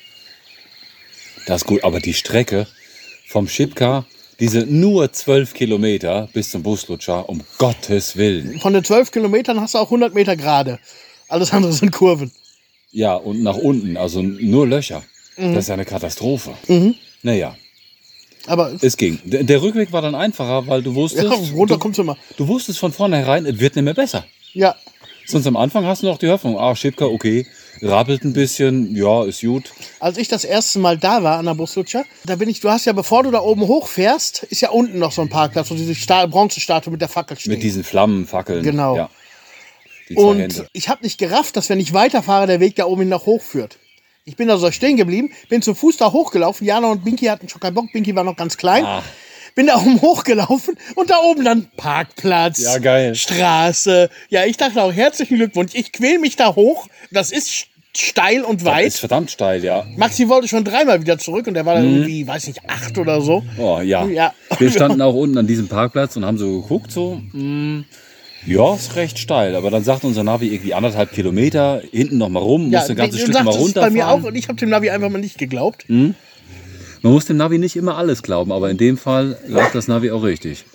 Das ist gut, aber die Strecke vom Schipka, diese nur 12 Kilometer bis zum Buslutscher, um Gottes Willen. Von den 12 Kilometern hast du auch 100 Meter gerade. Alles andere sind Kurven. Ja, und nach unten, also nur Löcher. Das ist ja eine Katastrophe. Naja, Aber es ging. Der Rückweg war dann einfacher, weil du wusstest, ja, runter kommst du immer. du wusstest von vornherein, es wird nicht mehr besser. Ja. Sonst am Anfang hast du noch die Hoffnung, Schipka, okay, rappelt ein bisschen, ja, ist gut. Als ich das erste Mal da war an der Buslutscher, du hast ja, bevor du da oben hochfährst, ist ja unten noch so ein Parkplatz, wo diese Bronzestatue mit der Fackel steht. Mit diesen Flammenfackeln. Genau. Ja. Die zwei Und Hände. ich habe nicht gerafft, dass wenn ich weiterfahre, der Weg da oben hin noch hochführt. Ich bin da so stehen geblieben, bin zu Fuß da hochgelaufen. Jana und Binky hatten schon keinen Bock, Binky war noch ganz klein. Bin da oben hochgelaufen und da oben dann Parkplatz, Ja, geil. Straße. Ja, ich dachte auch, herzlichen Glückwunsch. Ich quäl mich da hoch. Das ist steil und Das weit. ist verdammt steil, ja. Maxi wollte schon 3-mal wieder zurück und der war dann irgendwie, weiß nicht, 8 oder so. Oh, ja. Ja. Wir standen auch unten an diesem Parkplatz und haben so geguckt, so, ja, ist recht steil. Aber dann sagt unser Navi irgendwie 1,5 Kilometer, hinten noch mal rum, muss ein ganzes du Stück mal sagst, das ist bei mir auch runterfahren. und ich habe dem Navi einfach mal nicht geglaubt. Man muss dem Navi nicht immer alles glauben, aber in dem Fall lag das Navi auch richtig.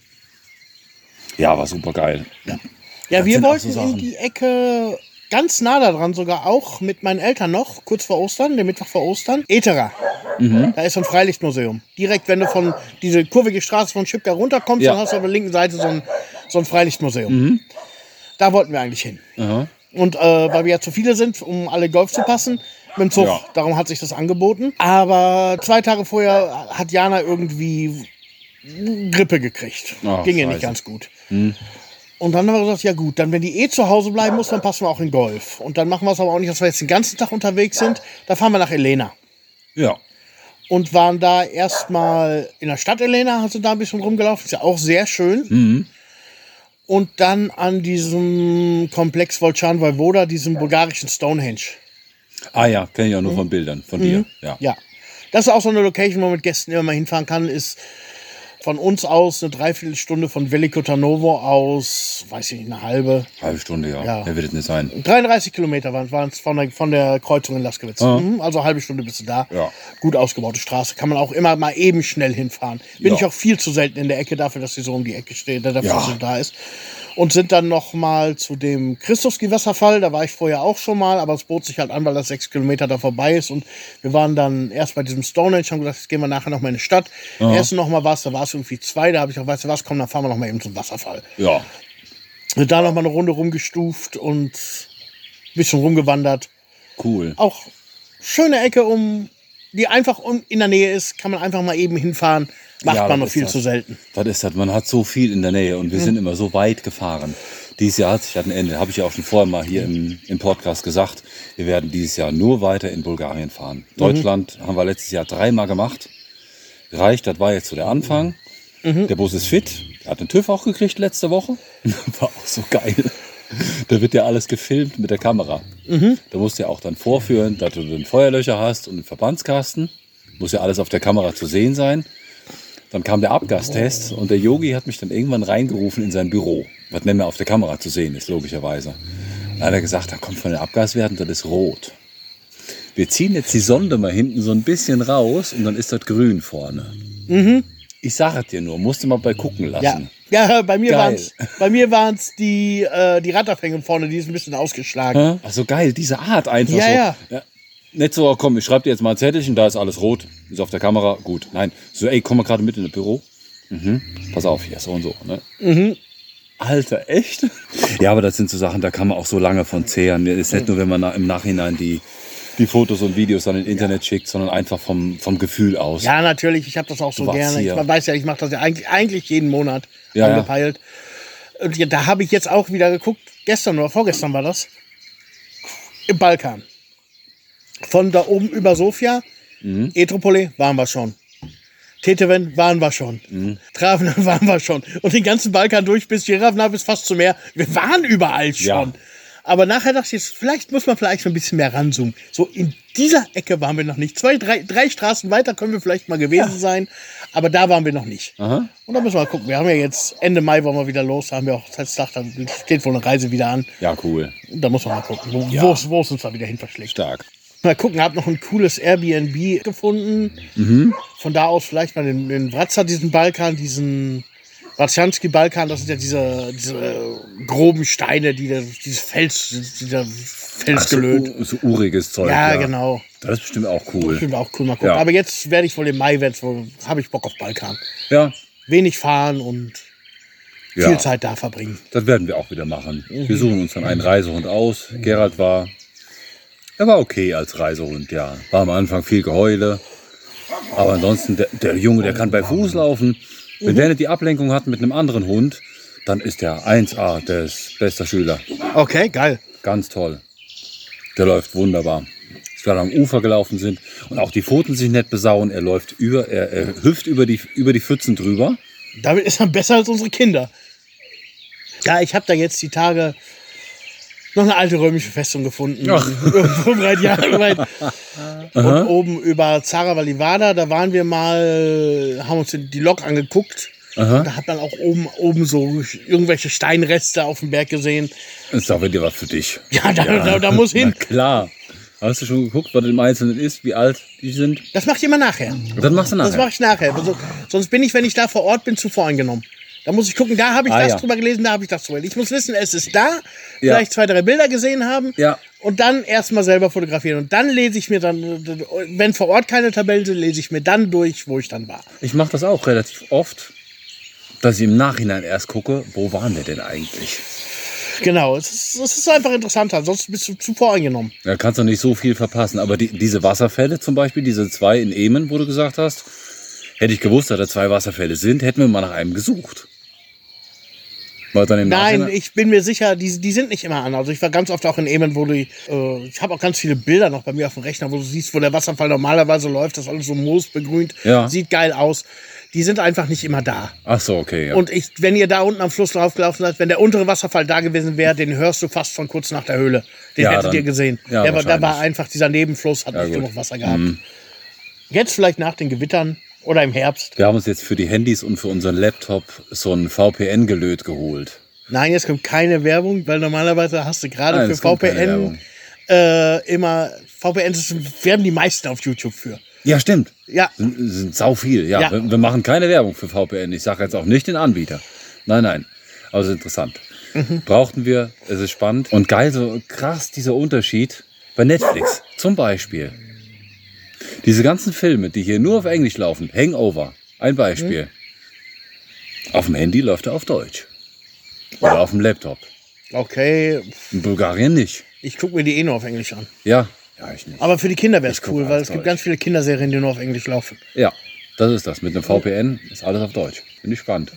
Ja, war super geil. Ja, wir sind auch wollten so in Sachen. die Ecke, ganz nah da dran sogar auch, mit meinen Eltern noch, kurz vor Ostern, der Mittwoch vor Ostern, Etera. Da ist so ein Freilichtmuseum. Direkt, wenn du von diese kurvige Straße von Schipka runterkommst, Ja. dann hast du auf der linken Seite so ein Freilichtmuseum. Da wollten wir eigentlich hin. Aha. Und weil wir ja zu viele sind, um alle Golf zu passen, mit dem Zug. Ja. Darum hat sich das angeboten. Aber 2 Tage vorher hat Jana irgendwie Grippe gekriegt. Ach, Ging ihr nicht Scheiße. ganz gut. Und dann haben wir gesagt, ja gut, dann wenn die zu Hause bleiben muss, dann passen wir auch in Golf. Und dann machen wir es aber auch nicht, dass wir jetzt den ganzen Tag unterwegs sind. Da fahren wir nach Elena. Ja. Und waren da erstmal in der Stadt Elena, hast du da ein bisschen rumgelaufen. Ist ja auch sehr schön. Und dann an diesem Komplex Volchan Vojvoda, diesem bulgarischen Stonehenge. Ah ja, kenne ich auch nur von Bildern von dir. Ja. Ja, das ist auch so eine Location, wo man mit Gästen immer mal hinfahren kann. Ist von uns aus eine Dreiviertelstunde, von Veliko Tarnovo aus, weiß ich nicht, eine halbe. Halbe Stunde, ja. Ja. Mehr wird es nicht sein. 33 Kilometer waren es von der Kreuzung in Laskowitz. Also eine halbe Stunde bist du da. Ja. Gut ausgebaute Straße. Kann man auch immer mal eben schnell hinfahren. Bin Ja. ich auch viel zu selten in der Ecke dafür, dass sie so um die Ecke steht, dafür, Ja. dass sie da ist. Und sind dann noch mal zu dem Christuski-Wasserfall. Da war ich vorher auch schon mal, aber es bot sich halt an, weil das 6 Kilometer da vorbei ist. Und wir waren dann erst bei diesem Stonehenge, haben gesagt, jetzt gehen wir nachher noch mal in die Stadt. Essen noch mal was, da war es irgendwie 2. Da habe ich auch, weißt du was, komm, dann fahren wir noch mal eben zum Wasserfall. Ja. Und da noch mal eine Runde rumgestuft und ein bisschen rumgewandert. Cool. Auch schöne Ecke, die einfach in der Nähe ist, kann man einfach mal eben hinfahren Macht Ja, man das noch ist viel das. zu selten. Das ist das, man hat so viel in der Nähe und wir sind immer so weit gefahren. Dieses Jahr hat sich das ein Ende, habe ich ja auch schon vorher mal hier im Podcast gesagt. Wir werden dieses Jahr nur weiter in Bulgarien fahren. Deutschland haben wir letztes Jahr 3-mal gemacht. Reicht, das war jetzt so der Anfang. Der Bus ist fit, er hat den TÜV auch gekriegt letzte Woche. War auch so geil. Da wird ja alles gefilmt mit der Kamera. Da musst du ja auch dann vorführen, dass du den Feuerlöscher hast und den Verbandskasten. Muss ja alles auf der Kamera zu sehen sein. Dann kam der Abgastest und der Yogi hat mich dann irgendwann reingerufen in sein Büro. Was nicht mehr auf der Kamera zu sehen ist, logischerweise. Dann hat er gesagt, da kommt von den Abgaswerten, das ist rot. Wir ziehen jetzt die Sonde mal hinten so ein bisschen raus und dann ist das grün vorne. Ich sage es dir nur, musst du mal bei gucken lassen. Ja, bei mir Geil. waren's die Radaufhängung vorne, die ist ein bisschen ausgeschlagen. Also geil, diese Art einfach Ja, so. Ja. Nicht so, komm, ich schreibe dir jetzt mal ein Zettelchen, da ist alles rot, ist auf der Kamera, gut. Nein, so, ey, komm mal gerade mit in das Büro. Pass auf, hier, so und so. Ne? Alter, echt? Ja, aber das sind so Sachen, da kann man auch so lange von zehren. Es ist nicht nur, wenn man im Nachhinein die Fotos und Videos dann ins Internet schickt, sondern einfach vom Gefühl aus. Ja, natürlich, ich habe das auch so warst gerne. hier. Man weiß ja, ich mache das ja eigentlich jeden Monat Ja, ja. angepeilt. Und ja, da habe ich jetzt auch wieder geguckt, gestern oder vorgestern war das, im Balkan. Von da oben über Sofia, Etropole waren wir schon. Teteven waren wir schon. Travna waren wir schon. Und den ganzen Balkan durch bis Girafna bis fast zum Meer. Wir waren überall schon. Ja. Aber nachher dachte ich, vielleicht muss man vielleicht ein bisschen mehr ranzoomen. So in dieser Ecke waren wir noch nicht. 2, 3 Straßen weiter können wir vielleicht mal gewesen sein. Aber da waren wir noch nicht. Aha. Und da müssen wir mal gucken. Wir haben ja jetzt Ende Mai wollen wir wieder los. Da haben wir auch Hochzeitstag. Da steht wohl eine Reise wieder an. Ja, cool. Und da muss man mal gucken, Ja. wo es uns da wieder hin verschlägt. Stark. Mal gucken, habe noch ein cooles Airbnb gefunden. Von da aus vielleicht mal den Wratza, diesen Balkan, diesen Ratschanski-Balkan, das sind ja diese groben Steine, dieser Felsgelöt. So uriges Zeug. Ja, genau. Das ist bestimmt auch Das cool. finden wir auch cool, mal gucken. Ja. Aber jetzt werde ich wohl im Mai, habe ich Bock auf Balkan. Ja, Wenig fahren und ja. viel Zeit da verbringen. Das werden wir auch wieder machen. Wir suchen uns dann einen Reisehund aus. Gerald war okay als Reisehund, ja. War am Anfang viel Geheule. Aber ansonsten, der Junge, der kann bei Fuß laufen. Wenn der nicht die Ablenkung hat mit einem anderen Hund, dann ist der 1A, der ist bester Schüler. Okay, geil. Ganz toll. Der läuft wunderbar. Als wir am Ufer gelaufen sind und auch die Pfoten sich nicht besauen. Er läuft er hüpft über die Pfützen drüber. Damit ist er besser als unsere Kinder. Ja, ich habe da jetzt die Tage noch eine alte römische Festung gefunden. Irgendwo 3 Jahre weit. Und oben über Zara Livada, da waren wir mal, haben uns die Lok angeguckt. Aha. Da hat man auch oben so irgendwelche Steinreste auf dem Berg gesehen. Das ist auch wieder was für dich. Ja, da muss hin. Na klar. Hast du schon geguckt, was im Einzelnen ist, wie alt die sind? Das mache ich immer nachher. Und dann machst du nachher. Das mache ich nachher. Sonst bin ich, wenn ich da vor Ort bin, zu voreingenommen. Da muss ich gucken, da habe ich das ja. drüber gelesen, da habe ich das drüber. Ich muss wissen, es ist da, Ja. vielleicht 2, 3 Bilder gesehen haben Ja. und dann erstmal selber fotografieren. Und dann lese ich mir dann, wenn vor Ort keine Tabellen sind, lese ich mir dann durch, wo ich dann war. Ich mache das auch relativ oft, dass ich im Nachhinein erst gucke, wo waren wir denn eigentlich? Genau, es ist einfach interessanter, ansonsten bist du zu voreingenommen. Da kannst du nicht so viel verpassen. Aber diese Wasserfälle zum Beispiel, diese 2 in Emen, wo du gesagt hast, hätte ich gewusst, dass da 2 Wasserfälle sind, hätten wir mal nach einem gesucht. Weil dann im Nein, Nachhinein- ich bin mir sicher, die sind nicht immer an. Also ich war ganz oft auch in Emen, wo ich habe auch ganz viele Bilder noch bei mir auf dem Rechner, wo du siehst, wo der Wasserfall normalerweise läuft, das ist alles so moosbegrünt, Ja. sieht geil aus. Die sind einfach nicht immer da. Ach so, okay. Ja. Und wenn ihr da unten am Fluss draufgelaufen seid, wenn der untere Wasserfall da gewesen wäre, den hörst du fast von kurz nach der Höhle. Den Ja, hättet dann- ihr gesehen. ja, Da war wahrscheinlich. einfach dieser Nebenfluss, hat nicht gut. genug Wasser gehabt. Jetzt vielleicht nach den Gewittern oder im Herbst. Wir haben uns jetzt für die Handys und für unseren Laptop so ein VPN-Gelöt geholt. Nein, jetzt kommt keine Werbung, weil normalerweise hast du gerade Nein, für es kommt keine VPN Werbung. immer VPNs werden die meisten auf YouTube für. Ja, stimmt. Ja, Sind sau viel. Ja, Ja. Wir machen keine Werbung für VPN. Ich sage jetzt auch nicht den Anbieter. Nein. Aber es ist interessant. Brauchten wir, es ist spannend. Und geil, so krass dieser Unterschied bei Netflix zum Beispiel. Diese ganzen Filme, die hier nur auf Englisch laufen, Hangover, ein Beispiel. Auf dem Handy läuft er auf Deutsch. Oder auf dem Laptop. okay. In Bulgarien nicht. Ich gucke mir die eh nur auf Englisch an. Ja, ich nicht. Aber für die Kinder wäre es Ich guck cool, weil alles es gibt Deutsch. ganz viele Kinderserien, die nur auf Englisch laufen. Ja, Das ist das. Mit einem VPN ist alles auf Deutsch. Bin ich gespannt.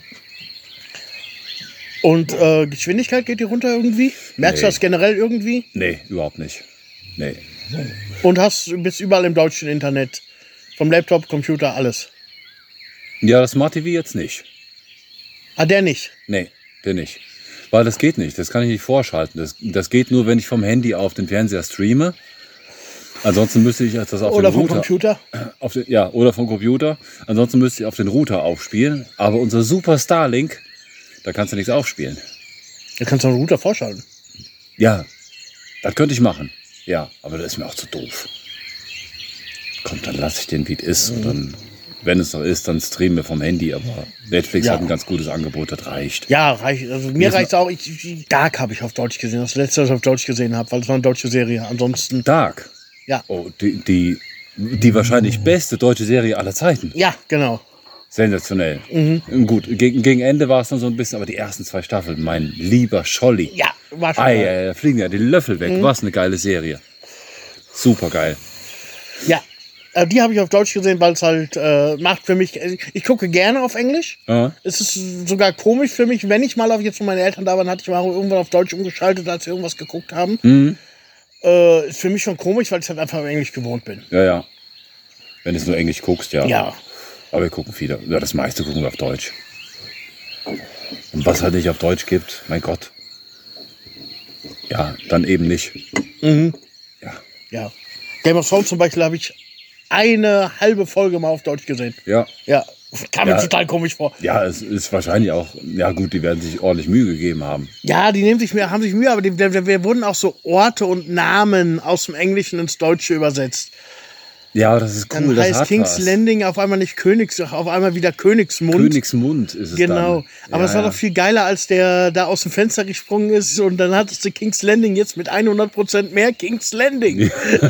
Und Geschwindigkeit geht die runter irgendwie? Merkst du Nee. das generell irgendwie? Nee, überhaupt nicht. Nee. Und bist überall im deutschen Internet. Vom Laptop, Computer, alles. Ja, das Smart TV jetzt nicht. Ah, der nicht. Nee, der nicht. Weil das geht nicht. Das kann ich nicht vorschalten. Das geht nur, wenn ich vom Handy auf den Fernseher streame. Ansonsten müsste ich das auf Oder den vom Router. Computer. Oder vom Computer. Ansonsten müsste ich auf den Router aufspielen. Aber unser Super Starlink, da kannst du nichts aufspielen. Da kannst du einen Router vorschalten. Ja, das könnte ich machen. Ja, aber das ist mir auch zu doof. Komm, dann lasse ich den, wie es ist. Und dann, wenn es noch ist, dann streamen wir vom Handy. Aber Netflix Ja. hat ein ganz gutes Angebot, das reicht. Ja, reicht. Also mir Jetzt reicht es auch. Dark habe ich auf Deutsch gesehen. Das letzte, was ich auf Deutsch gesehen habe, weil es war eine deutsche Serie. Ansonsten. Dark. Ja. Oh, die wahrscheinlich beste deutsche Serie aller Zeiten. Ja, genau. Sensationell. Gut, gegen Ende war es dann so ein bisschen, aber die ersten 2 Staffeln, mein lieber Scholli. Ja, war schon. geil. Da fliegen ja die Löffel weg. Was eine geile Serie. Super geil. Ja. Die habe ich auf Deutsch gesehen, weil es halt macht für mich. Ich gucke gerne auf Englisch. Ja. Es ist sogar komisch für mich, wenn ich mal jetzt von meinen Eltern da waren, hatte ich mal irgendwann auf Deutsch umgeschaltet, als wir irgendwas geguckt haben. Ist für mich schon komisch, weil ich halt einfach auf Englisch gewohnt bin. Ja. Wenn du es nur Englisch guckst, ja. Ja. Aber wir gucken viele. Ja, das meiste gucken wir auf Deutsch. Und was halt nicht auf Deutsch gibt, mein Gott. Ja, dann eben nicht. Ja. Ja. Game of Thrones zum Beispiel habe ich eine halbe Folge mal auf Deutsch gesehen. Ja. Ja. Kam mir Ja. total komisch vor. Ja, es ist wahrscheinlich auch, ja gut, die werden sich ordentlich Mühe gegeben haben. Ja, die haben sich Mühe, aber wir wurden auch so Orte und Namen aus dem Englischen ins Deutsche übersetzt. Ja, das ist Dann cool, das heißt hat King's was. Landing auf einmal nicht auf einmal wieder Königsmund. Königsmund ist es Genau. dann. Aber Ja, es war ja. doch viel geiler, als der da aus dem Fenster gesprungen ist und dann hattest du King's Landing jetzt mit 100% mehr King's Landing.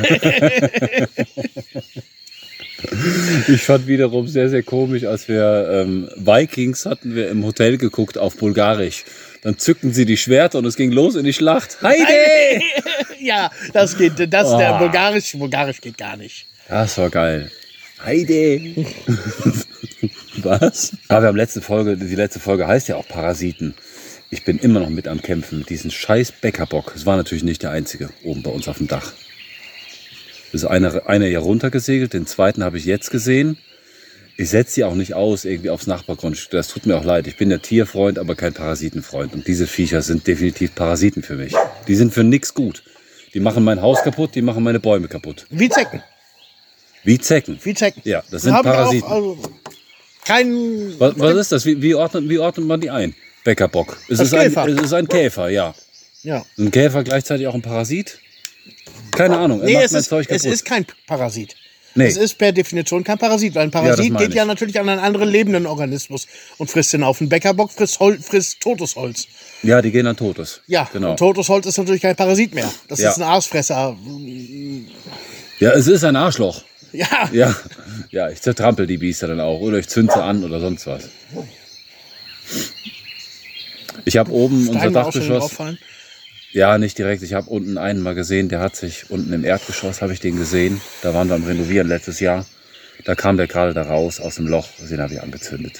Ich fand wiederum sehr, sehr komisch, als wir Vikings hatten wir im Hotel geguckt auf Bulgarisch. Dann zückten sie die Schwerter und es ging los in die Schlacht. Heide! Ja, das geht. Der Bulgarisch geht gar nicht. Das war geil. Heide! Was? Aber wir haben die letzte Folge heißt ja auch Parasiten. Ich bin immer noch mit am Kämpfen mit diesem scheiß Bäckerbock. Es war natürlich nicht der einzige oben bei uns auf dem Dach. Es ist einer hier runtergesegelt, den zweiten habe ich jetzt gesehen. Ich setze die auch nicht aus irgendwie aufs Nachbargrundstück. Das tut mir auch leid. Ich bin ja Tierfreund, aber kein Parasitenfreund. Und diese Viecher sind definitiv Parasiten für mich. Die sind für nichts gut. Die machen mein Haus kaputt, die machen meine Bäume kaputt. Wie Zecken. Wie Zecken. Wie Zecken. Ja, das sind Hab ich auch, Parasiten. also, kein. Was ist das? Wie ordnet man die ein? Bäckerbock. Es Als ist Käfer. es ist ein Käfer, ja. Ja. Ein Käfer gleichzeitig auch ein Parasit? Keine Ahnung. Er Nee, macht es mein ist, Zeug es kaputt. ist kein Parasit. Nee. Es ist per Definition kein Parasit, weil ein das Parasit meine geht ja ich. natürlich an einen anderen lebenden Organismus und frisst den auf. Ein Bäckerbock frisst totes Holz. Ja, die gehen an Totes. Ja, genau. und totes Holz ist natürlich kein Parasit mehr. Das Ja. ist ein Aasfresser. Ja, es ist ein Arschloch. Ja, Ja, ich zertrampel die Biester dann auch. Oder ich zünde sie an oder sonst was. Ich habe oben unser Steine auch schon Dachgeschoss. auffallen. Ja, nicht direkt. Ich habe unten einen mal gesehen, der hat sich unten im Erdgeschoss, habe ich den gesehen. Da waren wir am Renovieren letztes Jahr. Da kam der gerade da raus aus dem Loch. Den habe ich angezündet.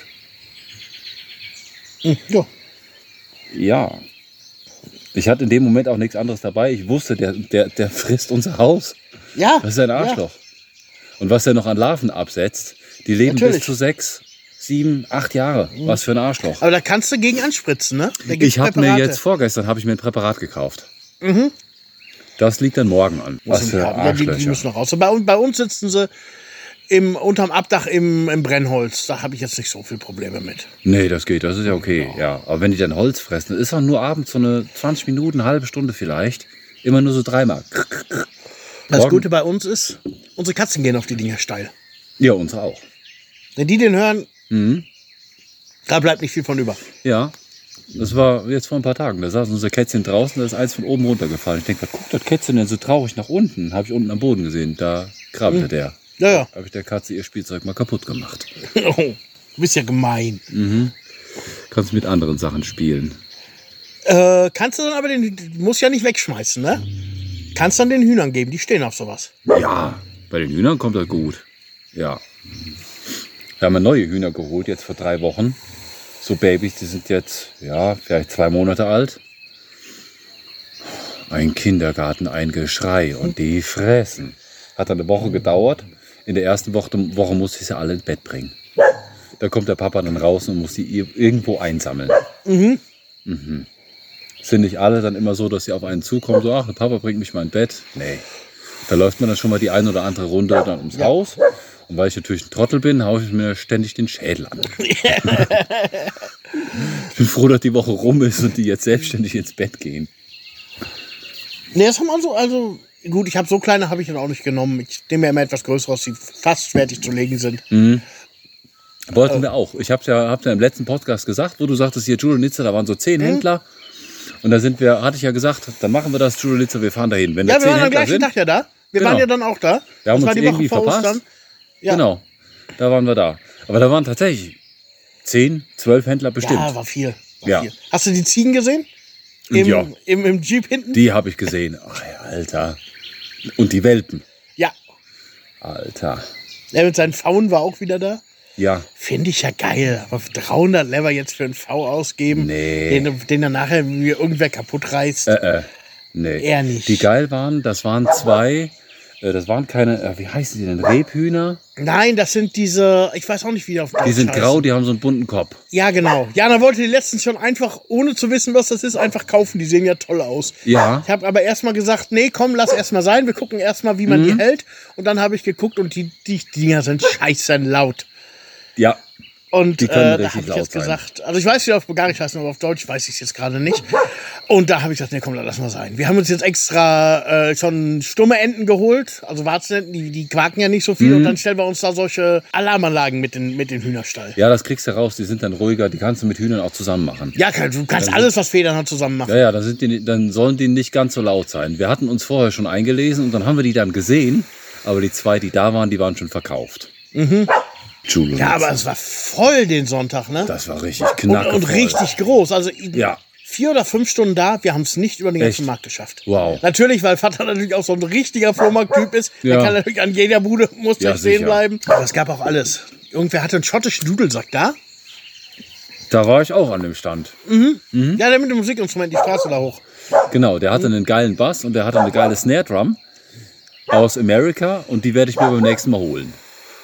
Ja. Ja. Ich hatte in dem Moment auch nichts anderes dabei. Ich wusste, der frisst unser Haus. Ja. Das ist ein Arschloch. Und was er noch an Larven absetzt, die leben Natürlich. bis zu 6, 7, 8 Jahre. Was für ein Arschloch. Aber da kannst du gegen anspritzen, ne? Da gibt's Ich habe mir Präparate. jetzt vorgestern habe ich mir ein Präparat gekauft. Das liegt dann morgen an. Was für Ja, die Arschlöcher. müssen noch raus. Bei uns sitzen sie unterm Abdach im Brennholz. Da habe ich jetzt nicht so viel Probleme mit. Nee, das geht, das ist ja okay. Ja, aber wenn die dann Holz fressen, das ist auch nur abends so eine 20 Minuten, eine halbe Stunde vielleicht. Immer nur so 3-mal. Das Morgen- Gute bei uns ist, unsere Katzen gehen auf die Dinger steil. Ja, unsere auch. Wenn die den hören, da bleibt nicht viel von über. Ja, das war jetzt vor ein paar Tagen. Da saß unser Kätzchen draußen, da ist eins von oben runtergefallen. Ich denke, was guckt das Kätzchen denn so traurig nach unten? Habe ich unten am Boden gesehen. Da krabbelte der. Ja. Habe ich der Katze ihr Spielzeug mal kaputt gemacht. Du bist ja gemein. Kannst mit anderen Sachen spielen. Kannst du dann aber musst ja nicht wegschmeißen, ne? Kannst dann den Hühnern geben, die stehen auf sowas. Ja, bei den Hühnern kommt das gut. Ja. Wir haben neue Hühner geholt, jetzt vor 3 Wochen. So Babys, die sind jetzt, ja, vielleicht 2 Monate alt. Ein Kindergarten, ein Geschrei und die fressen. Hat dann eine Woche gedauert. In der ersten Woche musste ich sie alle ins Bett bringen. Da kommt der Papa dann raus und muss die irgendwo einsammeln. Sind nicht alle dann immer so, dass sie auf einen zukommen, so, ach, der Papa bringt mich mal ins Bett? Nee. Da läuft man dann schon mal die ein oder andere Runde dann ums Haus. Und weil ich natürlich ein Trottel bin, haue ich mir ständig den Schädel an. Ich bin froh, dass die Woche rum ist und die jetzt selbstständig ins Bett gehen. Nee, das haben also gut, so kleine habe ich dann auch nicht genommen. Ich nehme mir immer etwas größere, die fast fertig zu legen sind. Wollten wir auch. Ich hab's ja im letzten Podcast gesagt, wo du sagtest, hier Giulio-Nizza, da waren so 10 Händler. Und da hatte ich ja gesagt, dann machen wir das, Giulio-Nizza, wir fahren dahin. Wenn Ja, wir 10 waren am Händler gleichen sind, Tag ja da. Wir waren ja dann auch da. wir haben Das war uns die Woche irgendwie vor verpasst. Ostern. Ja. Genau, da waren wir da. Aber da waren tatsächlich 10, 12 Händler bestimmt. Ja, war viel. Ja. Viel. Hast du die Ziegen gesehen? Ja. Im Jeep hinten? Die habe ich gesehen. Ach, Alter. Und die Welpen. Ja. Alter. Er mit seinen Pfauen war auch wieder da. Ja. Finde ich ja geil. Aber 300 Lever jetzt für einen V ausgeben, Nee. den dann nachher mir irgendwer kaputt reißt. Nee. Eher nicht. Die geil waren, das waren 2, das waren keine, wie heißen die denn, Rebhühner? Nein, das sind diese, ich weiß auch nicht, wie die auf Deutsch Die sind heißen. grau, die haben so einen bunten Kopf. Ja, genau. Jana wollte die letztens schon einfach, ohne zu wissen, was das ist, einfach kaufen. Die sehen ja toll aus. Ja. Ich habe aber erstmal gesagt, nee, komm, lass erstmal sein. Wir gucken erstmal, wie man die hält. Und dann habe ich geguckt und die Dinger sind scheiße laut. Ja. Und Die können da richtig habe ich laut jetzt sein. gesagt, also ich weiß, wie die auf Bulgarisch heißen, aber auf Deutsch weiß ich es jetzt gerade nicht. Und da habe ich gesagt, nee, komm, lass mal sein. Wir haben uns jetzt extra schon stumme Enten geholt, also Warzenenten, die quaken ja nicht so viel. Und dann stellen wir uns da solche Alarmanlagen mit den Hühnerstall. Ja, das kriegst du raus, die sind dann ruhiger, die kannst du mit Hühnern auch zusammen machen. Ja, du kannst alles, was Federn hat, zusammen machen. Ja, dann sollen die nicht ganz so laut sein. Wir hatten uns vorher schon eingelesen und dann haben wir die dann gesehen, aber die 2, die da waren, die waren schon verkauft. Giulio-Nizza. Ja, aber es war voll den Sonntag, ne? Das war richtig knackig. Und richtig groß. Also Ja. 4 oder 5 Stunden da, wir haben es nicht über den ganzen Echt? Markt geschafft. Wow. Natürlich, weil Vater natürlich auch so ein richtiger Flohmarkt-Typ ist. Ja. Der kann natürlich an jeder Bude, muss Ja, ja, stehen sicher. bleiben. Aber es gab auch alles. Irgendwer hatte einen schottischen Dudelsack da. Da war ich auch an dem Stand. Ja, der mit dem Musikinstrument die Straße da hoch. Genau, der hatte einen geilen Bass und der hatte eine geile Snare Drum aus Amerika und die werde ich mir beim nächsten Mal holen.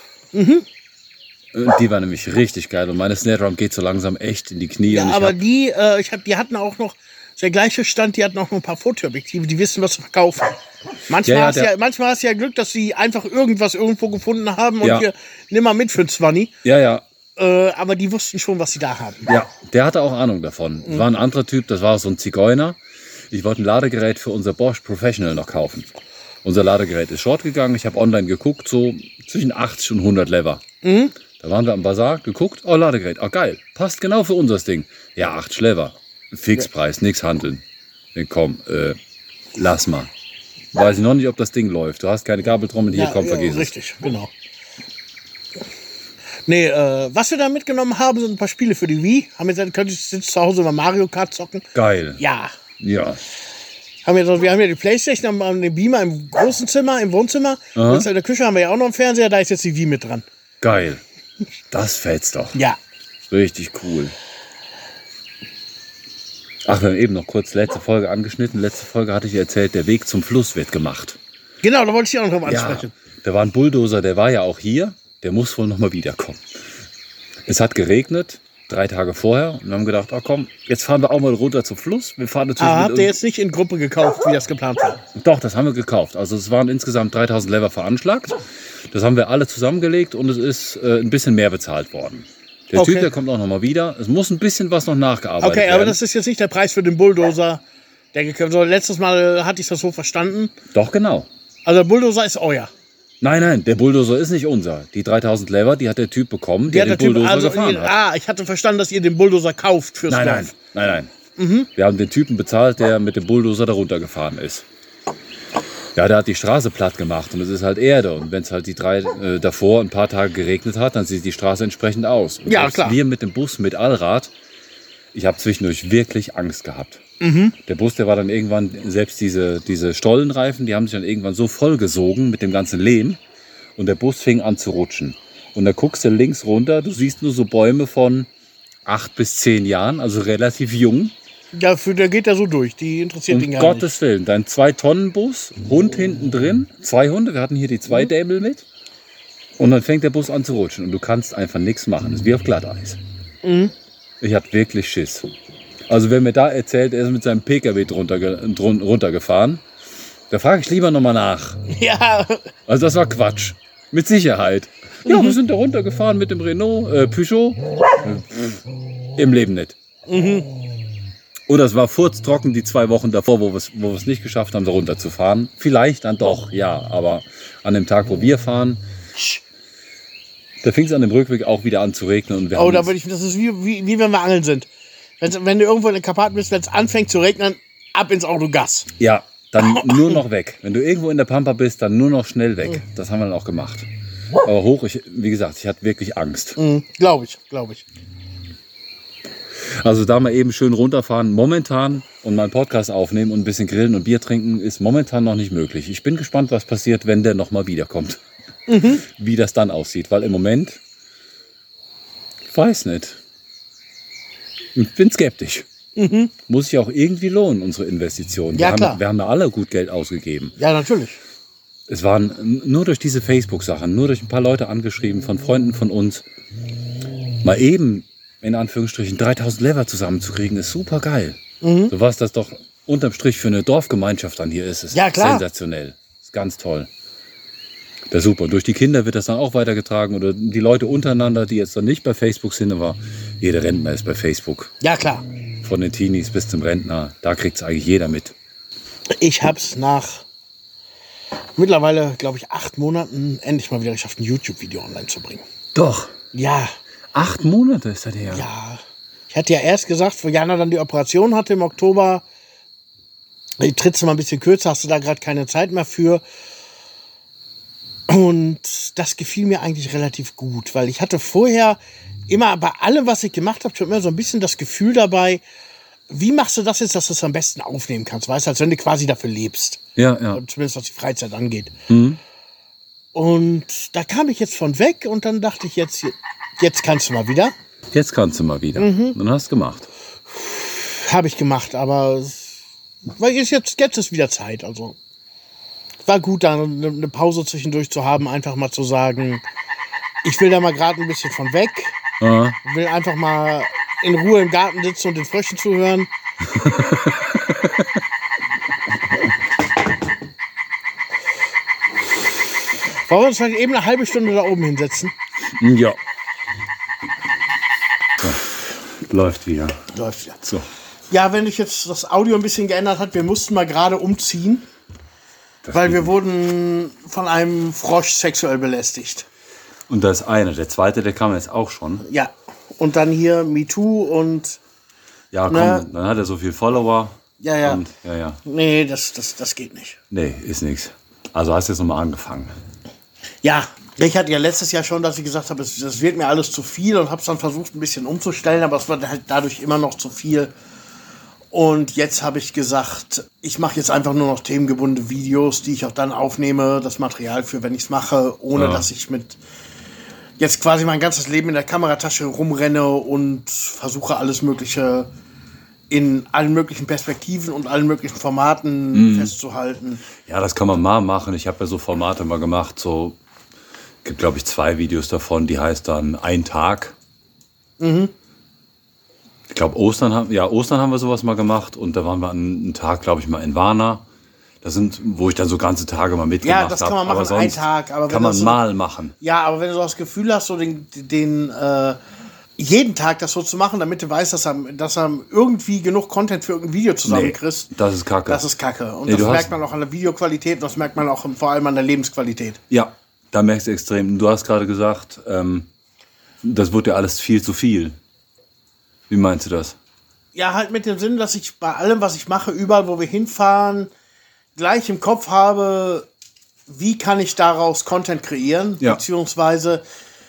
Und die war nämlich richtig geil und meine Snare Drum geht so langsam echt in die Knie. Ja, und aber die hatten auch noch, der gleiche Stand, die hatten auch noch ein paar Fotoobjektive, die wissen, was sie verkaufen. Manchmal hast du ja Glück, dass sie einfach irgendwas irgendwo gefunden haben und Ja. hier, nimm mal mit für 20. ja, Aber die wussten schon, was sie da haben. ja, der hatte auch Ahnung davon. Das war ein anderer Typ, das war so ein Zigeuner. Ich wollte ein Ladegerät für unser Bosch Professional noch kaufen. Unser Ladegerät ist short gegangen. Ich habe online geguckt, so zwischen 80 und 100 Lever. Da waren wir am Bazar, geguckt, oh, Ladegerät, oh geil, passt genau für unser Ding. Ja, 8 Lever, Fixpreis, nix handeln. Nee, komm, lass mal. Weiß ich noch nicht, ob das Ding läuft. Du hast keine Gabeltrommel, hier, komm, vergiss es. Richtig, genau. Nee, was wir da mitgenommen haben, sind ein paar Spiele für die Wii. Könnte ich jetzt zu Hause über Mario Kart zocken? Geil. Ja. Ja. Wir haben ja die Playstation, haben den Beamer im großen Zimmer, im Wohnzimmer. Jetzt in der Küche haben wir ja auch noch einen Fernseher, da ist jetzt die Wii mit dran. Geil. Das fällt's doch. Ja. Richtig cool. Ach, wir haben eben noch kurz letzte Folge angeschnitten. Letzte Folge hatte ich erzählt, der Weg zum Fluss wird gemacht. Genau, da wollte ich dich auch noch drauf Ja, ansprechen. da war ein Bulldozer, der war ja auch hier. Der muss wohl noch mal wiederkommen. Es hat geregnet, 3 Tage vorher. Und wir haben gedacht, oh komm, jetzt fahren wir auch mal runter zum Fluss. Wir fahren natürlich Aber mit habt ihr jetzt nicht in Gruppe gekauft, wie das geplant war? Doch, das haben wir gekauft. Also es waren insgesamt 3000 Lever veranschlagt. Das haben wir alle zusammengelegt und es ist ein bisschen mehr bezahlt worden. Der Okay. Typ, der kommt auch noch mal wieder. Es muss ein bisschen was noch nachgearbeitet Okay, werden. aber das ist jetzt nicht der Preis für den Bulldozer. Letztes Mal hatte ich das so verstanden. Doch, genau. Also der Bulldozer ist euer. Nein, der Bulldozer ist nicht unser. Die 3000 Lever, die hat der Typ bekommen, der den Bulldozer gefahren hat. Ich hatte verstanden, dass ihr den Bulldozer kauft fürs Dorf. Nein. Wir haben den Typen bezahlt, der mit dem Bulldozer da runtergefahren ist. Ja, der hat die Straße platt gemacht und es ist halt Erde. Und wenn es halt davor ein paar Tage geregnet hat, dann sieht die Straße entsprechend aus. Und Ja, selbst klar. Wir mit dem Bus, mit Allrad, ich habe zwischendurch wirklich Angst gehabt. Der Bus, der war dann irgendwann, selbst diese Stollenreifen, die haben sich dann irgendwann so vollgesogen mit dem ganzen Lehm und der Bus fing an zu rutschen. Und da guckst du links runter, du siehst nur so Bäume von 8 bis 10 Jahren, also relativ jung. Dafür, der geht da so durch. Die interessiert ihn Um gar Gottes Willen, dein 2-Tonnen-Bus, Hund hinten drin, 2 Hunde, wir hatten hier die 2 Dämel mit. Und dann fängt der Bus an zu rutschen und du kannst einfach nichts machen. Das ist wie auf Glatteis. Ich hatte wirklich Schiss. Also wer mir da erzählt, er ist mit seinem PKW runtergefahren, da frage ich lieber nochmal nach. nicht. Ja, Also das war Quatsch. Mit Sicherheit. Ja, wir sind da runtergefahren mit dem Renault, Peugeot. Im Leben nicht. Oder es war furztrocken die 2 Wochen davor, wo wir es nicht geschafft haben, da runterzufahren. Vielleicht dann doch, ja. Aber an dem Tag, wo wir fahren, da fing es an dem Rückweg auch wieder an zu regnen. Und wir oh, haben da uns- würde ich, das ist wie wenn wir angeln sind. Wenn du irgendwo in den Karpaten bist, wenn es anfängt zu regnen, ab ins Auto Gas. Ja, dann nur noch weg. Wenn du irgendwo in der Pampa bist, dann nur noch schnell weg. Das haben wir dann auch gemacht. Aber wie gesagt, ich hatte wirklich Angst. Glaube ich. Also da mal eben schön runterfahren, momentan und mal einen Podcast aufnehmen und ein bisschen grillen und Bier trinken, ist momentan noch nicht möglich. Ich bin gespannt, was passiert, wenn der nochmal wiederkommt. Wie das dann aussieht, weil im Moment, ich weiß nicht. Ich bin skeptisch. Muss sich auch irgendwie lohnen, unsere Investitionen. Ja, klar. Wir haben ja alle gut Geld ausgegeben. Ja, natürlich. Es waren nur durch diese Facebook-Sachen, nur durch ein paar Leute angeschrieben von Freunden von uns, mal eben, in Anführungsstrichen, 3000 Lever zusammenzukriegen, ist super geil. So was das doch unterm Strich für eine Dorfgemeinschaft dann hier ist Ja, klar. sensationell. Ist ganz toll. Das ist super. Und durch die Kinder wird das dann auch weitergetragen oder die Leute untereinander, die jetzt dann nicht bei Facebook sind, aber jeder Rentner ist bei Facebook. Ja, klar. Von den Teenies bis zum Rentner, da kriegt es eigentlich jeder mit. Ich hab's nach mittlerweile, glaube ich, 8 Monaten endlich mal wieder geschafft, ein YouTube-Video online zu bringen. Doch. Ja, 8 Monate ist das her. ja. Ich hatte ja erst gesagt, wo Jana dann die Operation hatte im Oktober, die trittst du mal ein bisschen kürzer, hast du da gerade keine Zeit mehr für. Und das gefiel mir eigentlich relativ gut, weil ich hatte vorher immer bei allem, was ich gemacht habe, schon immer so ein bisschen das Gefühl dabei, wie machst du das jetzt, dass du es am besten aufnehmen kannst? Weißt du, als wenn du quasi dafür lebst. Ja, ja. Und zumindest was die Freizeit angeht. Und da kam ich jetzt von weg und dann dachte ich, jetzt kannst du mal wieder. Jetzt kannst du mal wieder. Dann hast du gemacht. Habe ich gemacht, aber weil jetzt ist wieder Zeit. Also war gut, da eine Pause zwischendurch zu haben, einfach mal zu sagen, ich will da mal gerade ein bisschen von weg. Ah. Will einfach mal in Ruhe im Garten sitzen und den Fröschen zuhören. Wollen wir uns vielleicht eben eine halbe Stunde da oben hinsetzen? Ja. So. Läuft wieder. Läuft ja. So. Ja, wenn sich jetzt das Audio ein bisschen geändert hat, wir mussten mal gerade umziehen, weil wir wurden von einem Frosch sexuell belästigt. Und das ist einer. Der zweite, der kam jetzt auch schon. Ja, und dann hier MeToo und Ja, komm, Na. dann hat er so viel Follower. ja, ja. Und, ja. Nee, das geht nicht. Nee, ist nichts. Also hast du jetzt nochmal angefangen. Ja, ich hatte ja letztes Jahr schon, dass ich gesagt habe, das wird mir alles zu viel und habe es dann versucht, ein bisschen umzustellen, aber es war halt dadurch immer noch zu viel. Und jetzt habe ich gesagt, ich mache jetzt einfach nur noch themengebundene Videos, die ich auch dann aufnehme, das Material für, wenn ich es mache, ohne dass ich mit jetzt quasi mein ganzes Leben in der Kameratasche rumrenne und versuche alles Mögliche in allen möglichen Perspektiven und allen möglichen Formaten festzuhalten. Ja, das kann man mal machen. Ich habe ja so Formate mal gemacht. So gibt, glaube ich, 2 Videos davon. Die heißt dann Ein Tag. Ich glaube, Ostern haben wir sowas mal gemacht. Und da waren wir einen Tag, glaube ich, mal in Warna. Das sind, wo ich dann so ganze Tage mal mitgemacht habe. Ja, das kann man machen, aber sonst einen Tag. Aber wenn kann man das so- mal machen. Ja, aber wenn du so das Gefühl hast, so jeden Tag das so zu machen, damit du weißt, dass du irgendwie genug Content für irgendein Video zusammenkriegst, Das ist kacke. das ist Kacke. Und Nee, das du merkt hast- man auch an der Videoqualität und das merkt man auch vor allem an der Lebensqualität. Ja, da merkst du extrem. Du hast gerade gesagt, das wird ja alles viel zu viel. Wie meinst du das? Ja, halt mit dem Sinn, dass ich bei allem, was ich mache, überall, wo wir hinfahren, gleich im Kopf habe, wie kann ich daraus Content kreieren, Ja. beziehungsweise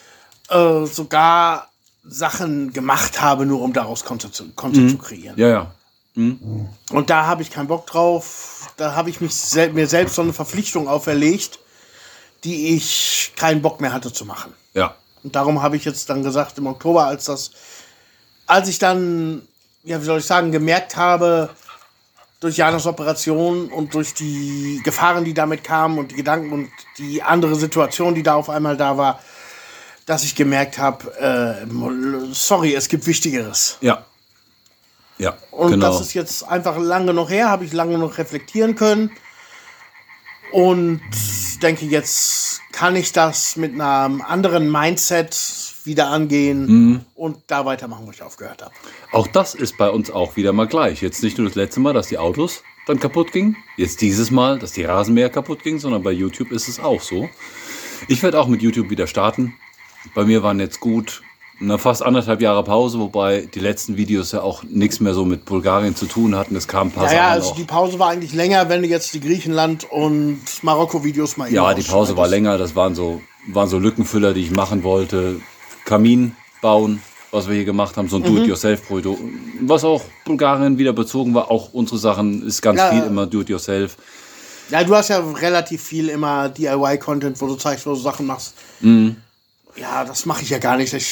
sogar Sachen gemacht habe, nur um daraus Content zu kreieren. Ja, ja. Und da habe ich keinen Bock drauf. Da habe ich mir selbst so eine Verpflichtung auferlegt, die ich keinen Bock mehr hatte zu machen. Ja. Und darum habe ich jetzt dann gesagt, im Oktober, als ich dann, ja, wie soll ich sagen, gemerkt habe, durch Janas Operation und durch die Gefahren, die damit kamen und die Gedanken und die andere Situation, die da auf einmal da war, dass ich gemerkt habe, sorry, es gibt Wichtigeres. Ja. Ja, und genau. Das ist jetzt einfach lange genug her, habe ich lange genug reflektieren können. Und denke, jetzt kann ich das mit einem anderen Mindset wieder angehen und da weitermachen, wo ich aufgehört habe. Auch das ist bei uns auch wieder mal gleich. Jetzt nicht nur das letzte Mal, dass die Autos dann kaputt gingen. Jetzt dieses Mal, dass die Rasenmäher kaputt gingen, sondern bei YouTube ist es auch so. Ich werde auch mit YouTube wieder starten. Bei mir waren jetzt gut fast 1,5 Jahre Pause, wobei die letzten Videos ja auch nichts mehr so mit Bulgarien zu tun hatten. Es kam ein paar Sachen also auch. Die Pause war eigentlich länger, wenn du jetzt die Griechenland- und Marokko-Videos mal Ja, die Pause war länger. Das waren so Lückenfüller, die ich machen wollte. Kamin bauen, was wir hier gemacht haben, so ein Do-it-yourself-Projekt. Was auch Bulgarien wieder bezogen war. Auch unsere Sachen ist ganz viel immer Do-it-yourself. Ja, du hast ja relativ viel immer DIY-Content, wo du zeigst, wo du Sachen machst. Ja, das mache ich ja gar nicht.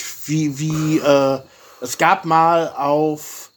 Es gab mal auf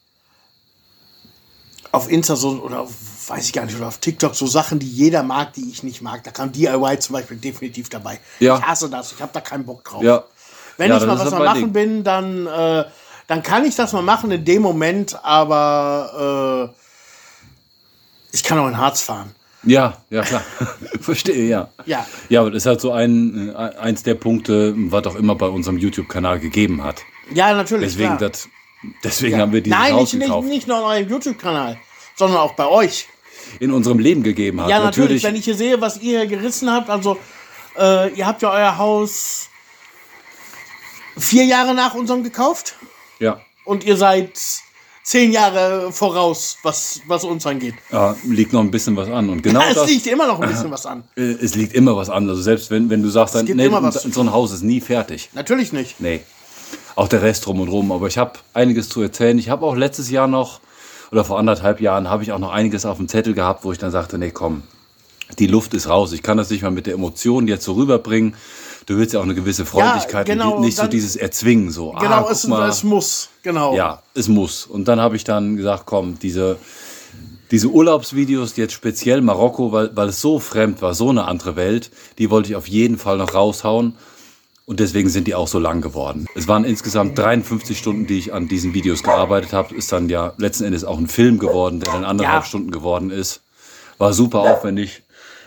Insta oder weiß ich gar nicht, oder auf TikTok so Sachen, die jeder mag, die ich nicht mag. Da kam DIY zum Beispiel definitiv dabei. Ja. Ich hasse das, ich habe da keinen Bock drauf. Ja. Wenn ich mal was am Machen bin, dann kann ich das mal machen in dem Moment, aber ich kann auch in Harz fahren. Ja, klar. Verstehe, ja. Ja. Ja, aber das ist halt so eins der Punkte, was auch immer bei unserem YouTube-Kanal gegeben hat. Ja, natürlich. Deswegen haben wir dieses Haus gekauft. Nicht nur auf eurem YouTube-Kanal, sondern auch bei euch. In unserem Leben gegeben hat. Ja, natürlich. Wenn ich hier sehe, was ihr hier gerissen habt, also ihr habt ja euer Haus 4 Jahre nach unserem gekauft. Ja. Und ihr seid 10 Jahre voraus, was uns angeht. Ja, liegt noch ein bisschen was an. Und genau es liegt immer noch ein bisschen was an. Es liegt immer was an. Also selbst wenn du sagst, so ein Haus ist nie fertig. Natürlich nicht. Nee. Auch der Rest drum und rum. Aber ich habe einiges zu erzählen. Ich habe auch letztes Jahr noch, oder vor 1,5 Jahren, habe ich auch noch einiges auf dem Zettel gehabt, wo ich dann sagte, nee, komm, die Luft ist raus. Ich kann das nicht mal mit der Emotion jetzt so rüberbringen. Du willst ja auch eine gewisse Freundlichkeit, genau, nicht so dieses Erzwingen. So, genau, es muss. Genau. Ja, es muss. Und dann habe ich dann gesagt, komm, diese Urlaubsvideos, jetzt speziell Marokko, weil es so fremd war, so eine andere Welt, die wollte ich auf jeden Fall noch raushauen. Und deswegen sind die auch so lang geworden. Es waren insgesamt 53 Stunden, die ich an diesen Videos gearbeitet habe. Ist dann ja letzten Endes auch ein Film geworden, der dann 1,5 Stunden geworden ist. War super aufwendig.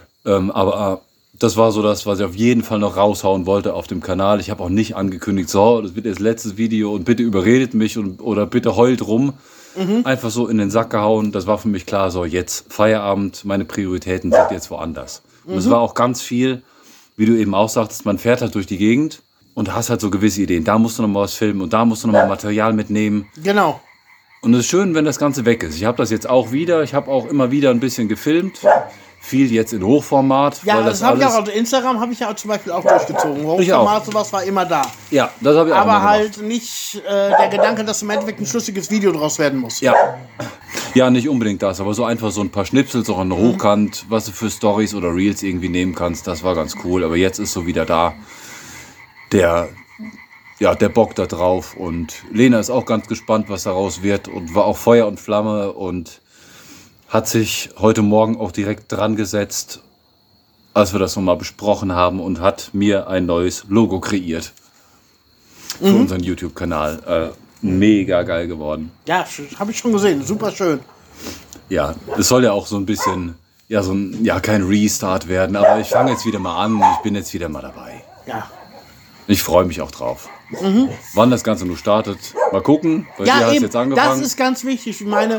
Aber das war so das, was ich auf jeden Fall noch raushauen wollte auf dem Kanal. Ich habe auch nicht angekündigt, so, das wird das letzte Video und bitte überredet mich oder bitte heult rum. Einfach so in den Sack gehauen. Das war für mich klar, so jetzt Feierabend, meine Prioritäten sind jetzt woanders. Und es war auch ganz viel, wie du eben auch sagtest, man fährt halt durch die Gegend und hast halt so gewisse Ideen. Da musst du noch mal was filmen und da musst du noch mal Material mitnehmen. Genau. Und es ist schön, wenn das Ganze weg ist. Ich habe das jetzt auch wieder. Ich habe auch immer wieder ein bisschen gefilmt. Viel jetzt in Hochformat. Ja, weil das habe ich auch. Also Instagram habe ich ja zum Beispiel auch durchgezogen. Hochformat, sowas war immer da. Ja, das habe ich auch aber gemacht. halt nicht der Gedanke, dass im Endeffekt ein schlüssiges Video draus werden muss. Ja. Ja, nicht unbedingt das, aber so einfach so ein paar Schnipsel, so an der Hochkant, was du für Stories oder Reels irgendwie nehmen kannst, das war ganz cool. Aber jetzt ist so wieder da der Bock da drauf. Und Lena ist auch ganz gespannt, was daraus wird und war auch Feuer und Flamme und hat sich heute Morgen auch direkt dran gesetzt, als wir das nochmal besprochen haben und hat mir ein neues Logo kreiert für unseren YouTube-Kanal. Mega geil geworden. Ja, habe ich schon gesehen. Super schön. Ja, es soll ja auch so ein bisschen, kein Restart werden, aber ich fange jetzt wieder mal an. Ich bin jetzt wieder mal dabei. Ja. Ich freue mich auch drauf. Wann das Ganze nur startet, mal gucken. Weil Ja, hast eben, jetzt angefangen. das ist ganz wichtig. Ich meine,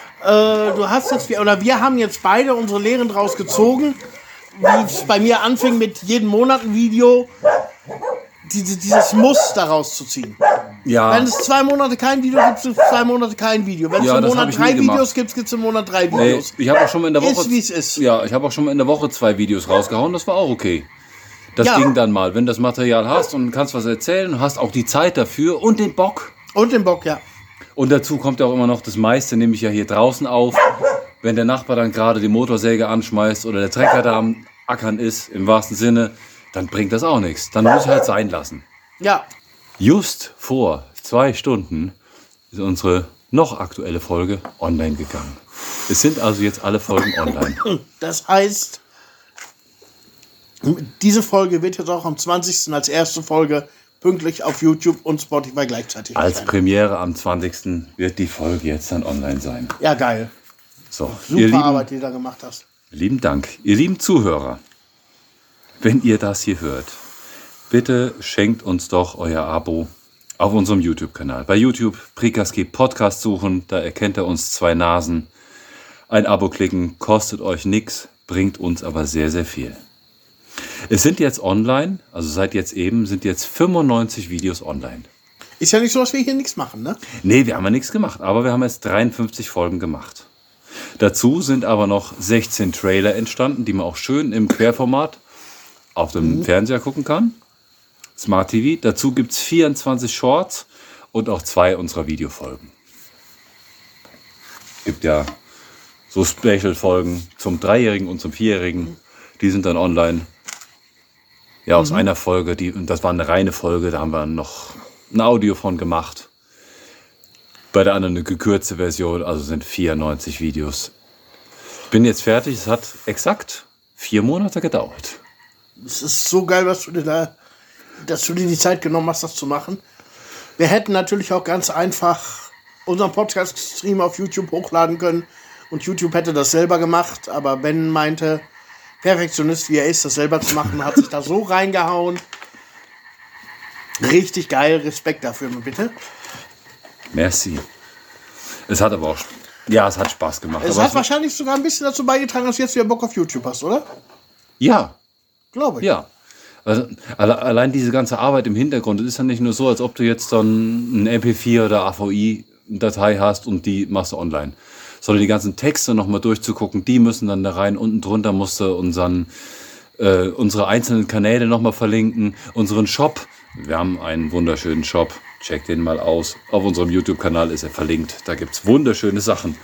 wir haben jetzt beide unsere Lehren draus gezogen, wie es bei mir anfing mit jedem Monat ein Video, dieses Muss daraus zu ziehen. Ja. Wenn es 2 Monate kein Video gibt, gibt es 2 Monate kein Video. Wenn es im das Monat hab ich 3 nie gemacht. Videos gibt, gibt es im Monat 3 Nee, Videos. ich habe auch schon mal in der Woche. Ist, wie es ist. Ja, ich habe auch schon mal in der Woche 2 Videos rausgehauen. Das war auch okay. Das Ja. ging dann mal, wenn du das Material hast und kannst was erzählen und hast auch die Zeit dafür und den Bock. Und den Bock, ja. Und dazu kommt ja auch immer noch das meiste, nehme ich ja hier draußen auf. Wenn der Nachbar dann gerade die Motorsäge anschmeißt oder der Trecker da am Ackern ist, im wahrsten Sinne, dann bringt das auch nichts. Dann muss ich halt sein lassen. Ja. Just vor 2 Stunden ist unsere noch aktuelle Folge online gegangen. Es sind also jetzt alle Folgen online. Das heißt, diese Folge wird jetzt auch am 20. als erste Folge pünktlich auf YouTube und Spotify gleichzeitig Als sein. Premiere am 20. wird die Folge jetzt dann online sein. Ja, geil. So, ihr Super Arbeit, die du da gemacht hast. lieben Dank. Ihr lieben Zuhörer, wenn ihr das hier hört, bitte schenkt uns doch euer Abo auf unserem YouTube-Kanal. Bei YouTube Prikaski Podcast suchen, da erkennt ihr uns 2 Nasen. Ein Abo klicken, kostet euch nichts, bringt uns aber sehr, sehr viel. Es sind jetzt online, also seit jetzt eben, sind jetzt 95 Videos online. Ist ja nicht so, dass wir hier nichts machen, ne? Nee, wir haben ja nichts gemacht, aber wir haben jetzt 53 Folgen gemacht. Dazu sind aber noch 16 Trailer entstanden, die man auch schön im Querformat auf dem Fernseher gucken kann. Smart TV. Dazu gibt es 24 Shorts und auch 2 unserer Videofolgen. Gibt ja so Special-Folgen zum 3-Jährigen und zum 4-Jährigen. Die sind dann online. Ja, aus einer Folge, das war eine reine Folge, da haben wir noch ein Audio von gemacht. Bei der anderen eine gekürzte Version, also sind 94 Videos. Ich bin jetzt fertig, es hat exakt 4 Monate gedauert. Es ist so geil, dass du dir die Zeit genommen hast, das zu machen. Wir hätten natürlich auch ganz einfach unseren Podcast-Stream auf YouTube hochladen können und YouTube hätte das selber gemacht, aber Ben meinte, Perfektionist wie er ist, das selber zu machen, hat sich da so reingehauen. Richtig geil, Respekt dafür, bitte. Merci. Es hat aber auch, ja, es hat Spaß gemacht. Es aber hat wahrscheinlich sogar ein bisschen dazu beigetragen, dass du jetzt wieder Bock auf YouTube hast, oder? Ja, Glaube ich. ja. Also, allein diese ganze Arbeit im Hintergrund, es ist ja nicht nur so, als ob du jetzt dann ein MP4 oder AVI-Datei hast und die machst du online. Sondern die ganzen Texte nochmal durchzugucken, die müssen dann da rein. Unten drunter musst du unsere einzelnen Kanäle nochmal verlinken, unseren Shop. Wir haben einen wunderschönen Shop. Checkt den mal aus. Auf unserem YouTube-Kanal ist er verlinkt. Da gibt es wunderschöne Sachen.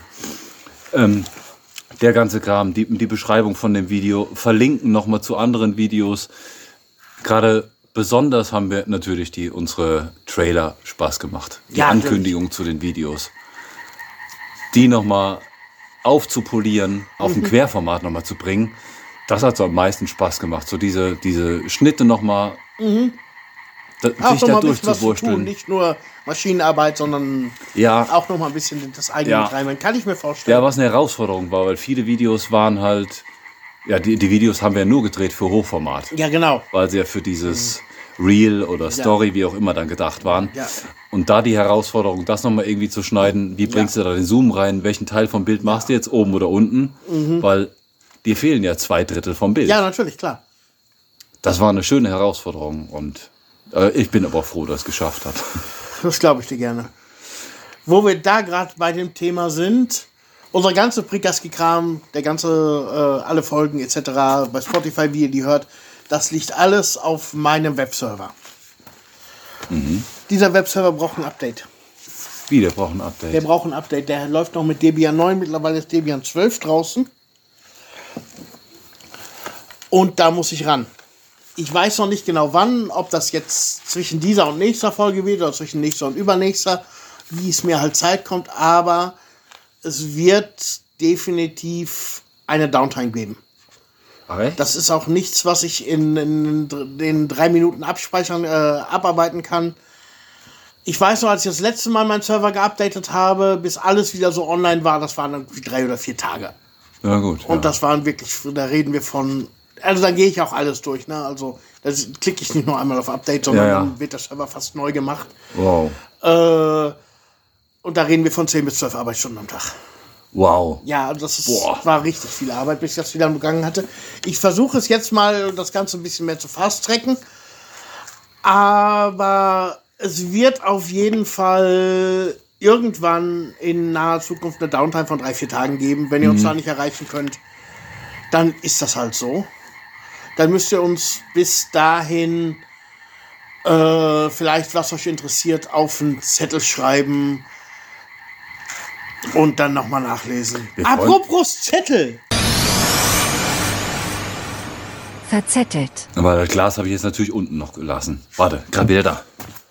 Der ganze Kram, die Beschreibung von dem Video, verlinken nochmal zu anderen Videos. Gerade besonders haben wir natürlich unsere Trailer Spaß gemacht. Die Ja, Ankündigung zu den Videos. Die nochmal aufzupolieren, auf ein Querformat nochmal zu bringen. Das hat so am meisten Spaß gemacht. So diese Schnitte nochmal Auch sich noch da mal ein bisschen was zu tun, durchzuwursteln. nicht nur Maschinenarbeit, sondern Ja. auch noch mal ein bisschen das eigene Ja. mit reinbringen. Kann ich mir vorstellen. Ja, was eine Herausforderung war, weil viele Videos waren halt, ja, die Videos haben wir ja nur gedreht für Hochformat. Ja, genau. Weil sie ja für dieses Reel oder Story, wie auch immer, dann gedacht waren. Ja. Und da die Herausforderung, das nochmal irgendwie zu schneiden, wie bringst du da den Zoom rein, welchen Teil vom Bild machst du jetzt, oben oder unten, weil dir fehlen ja 2/3 vom Bild. Ja, natürlich, klar. Das war eine schöne Herausforderung und ich bin aber froh, dass ich es geschafft habe. Das glaube ich dir gerne. Wo wir da gerade bei dem Thema sind, unser ganze Prikaski-Kram, der ganze, alle Folgen etc., bei Spotify, wie ihr die hört, das liegt alles auf meinem Webserver. Dieser Webserver braucht ein Update. Wie, der braucht ein Update. Der braucht ein Update. Der läuft noch mit Debian 9, mittlerweile ist Debian 12 draußen. Und da muss ich ran. Ich weiß noch nicht genau wann, ob das jetzt zwischen dieser und nächster Folge wird oder zwischen nächster und übernächster, wie es mir halt Zeit kommt, aber es wird definitiv eine Downtime geben. Ach, echt? Das ist auch nichts, was ich in den 3 Minuten abarbeiten kann. Ich weiß noch, als ich das letzte Mal meinen Server geupdatet habe, bis alles wieder so online war, das waren irgendwie 3 oder 4 Tage. Ja, gut. Und das waren wirklich, da reden wir von, also dann gehe ich auch alles durch, ne? Also da klicke ich nicht nur einmal auf Update, sondern dann wird der Server fast neu gemacht. Wow. Und da reden wir von 10 bis 12 Arbeitsstunden am Tag. Wow. Ja, also das war richtig viel Arbeit, bis ich das wieder begangen hatte. Ich versuche es jetzt mal, das Ganze ein bisschen mehr zu fast-tracken. Aber es wird auf jeden Fall irgendwann in naher Zukunft eine Downtime von 3-4 Tagen geben. Wenn ihr uns da nicht erreichen könnt, dann ist das halt so. Dann müsst ihr uns bis dahin vielleicht, was euch interessiert, auf einen Zettel schreiben und dann nochmal nachlesen. Apropos Zettel. Verzettelt. Aber das Glas habe ich jetzt natürlich unten noch gelassen. Warte, gerade wieder da.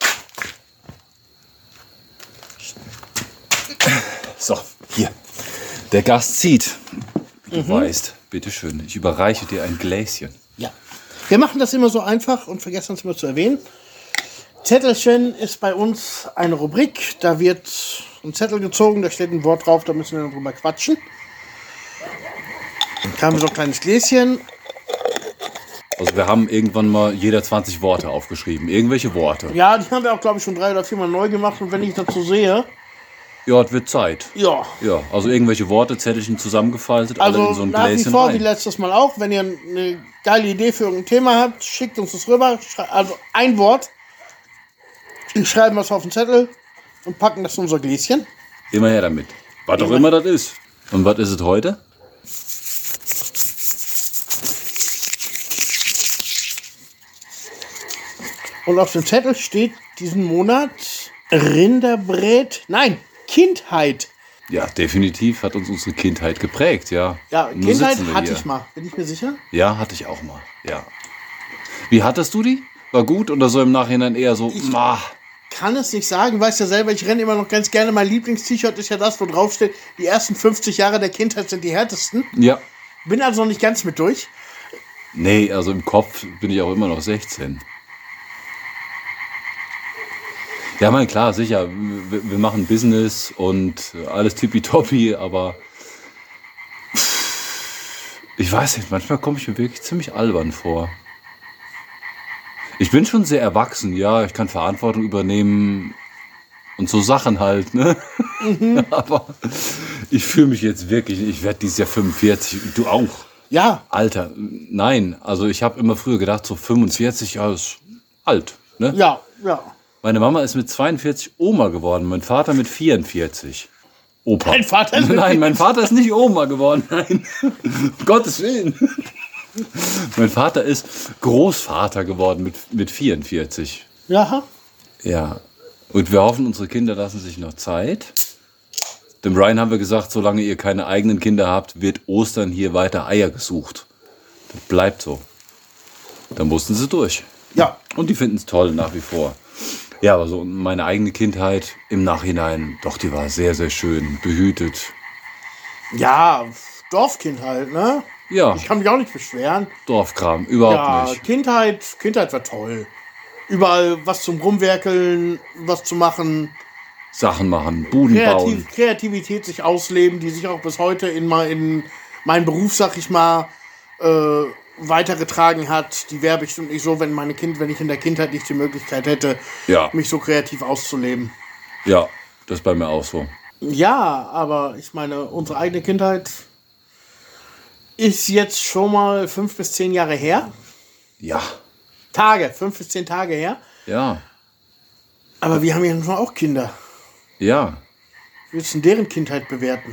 So, hier. Der Gast zieht. Wie du weißt. Bitteschön, ich überreiche dir ein Gläschen. Ja. Wir machen das immer so einfach und vergessen es immer zu erwähnen. Zettelchen ist bei uns eine Rubrik. Da wird ein Zettel gezogen, da steht ein Wort drauf, da müssen wir dann drüber quatschen. Dann haben wir so ein kleines Gläschen. Also wir haben irgendwann mal jeder 20 Worte aufgeschrieben. Irgendwelche Worte. Ja, die haben wir auch, glaube ich, schon 3 oder 4 Mal neu gemacht. Und wenn ich dazu sehe, Ja, es wird Zeit. ja. Ja, also irgendwelche Worte, Zettelchen zusammengefaltet, alle in Also so ein nach wie Gläschen vor, wie rein. letztes Mal auch, wenn ihr eine geile Idee für irgendein Thema habt, schickt uns das rüber. Also ein Wort. Wir schreiben was auf den Zettel und packen das in unser Gläschen. Immer her damit. Was auch immer das ist. Und was ist es heute? Und auf dem Zettel steht diesen Monat Rinderbrät. Nein, Kindheit. Ja, definitiv hat uns unsere Kindheit geprägt, ja. Ja, Nur Kindheit sitzen wir hatte hier. ich mal. Bin ich mir sicher? Ja, hatte ich auch mal, ja. Wie hattest du die? War gut oder so im Nachhinein eher so, Kann es nicht sagen. Weißt ja selber, ich renne immer noch ganz gerne. Mein Lieblingst-T-Shirt ist ja das, wo drauf steht, die ersten 50 Jahre der Kindheit sind die härtesten. Ja. Bin also noch nicht ganz mit durch. Nee, also im Kopf bin ich auch immer noch 16. Ja, mein klar, sicher, wir machen Business und alles tippitoppi, aber ich weiß nicht, manchmal komme ich mir wirklich ziemlich albern vor. Ich bin schon sehr erwachsen, ja, ich kann Verantwortung übernehmen und so Sachen halt, ne? Aber ich fühle mich jetzt wirklich, ich werde dieses Jahr 45, du auch. Ja, Alter, nein, also ich habe immer früher gedacht, so 45, ja, ist alt, ne? ja, ja. Meine Mama ist mit 42 Oma geworden, mein Vater mit 44. Opa. Dein Vater ist mit Nein, mein Vater ist nicht Oma geworden, nein. Um Gottes Willen. Mein Vater ist Großvater geworden mit 44. Ja, Ja. Und wir hoffen, unsere Kinder lassen sich noch Zeit. Dem Brian haben wir gesagt, solange ihr keine eigenen Kinder habt, wird Ostern hier weiter Eier gesucht. Das bleibt so. Da mussten sie durch. ja. Und die finden es toll nach wie vor. Ja, aber so meine eigene Kindheit im Nachhinein, doch, die war sehr, sehr schön, behütet. Ja, Dorfkind halt, ne? Ja, Ich kann mich auch nicht beschweren. Dorfkram, überhaupt Ja, nicht. Kindheit war toll. Überall was zum Rumwerkeln, was zu machen. Sachen machen, Buden bauen. Kreativität sich ausleben, die sich auch bis heute in meinen Beruf, sag ich mal, weitergetragen hat. Die wäre bestimmt nicht so, wenn ich in der Kindheit nicht die Möglichkeit hätte, Ja, mich so kreativ auszuleben. ja, das ist bei mir auch so. Ja, aber ich meine, unsere eigene Kindheit ist jetzt schon mal 5 bis 10 Jahre her. Ja, 5 bis 10 Tage her. ja, Aber wir haben ja nun auch Kinder. ja. Wie willst du denn deren Kindheit bewerten?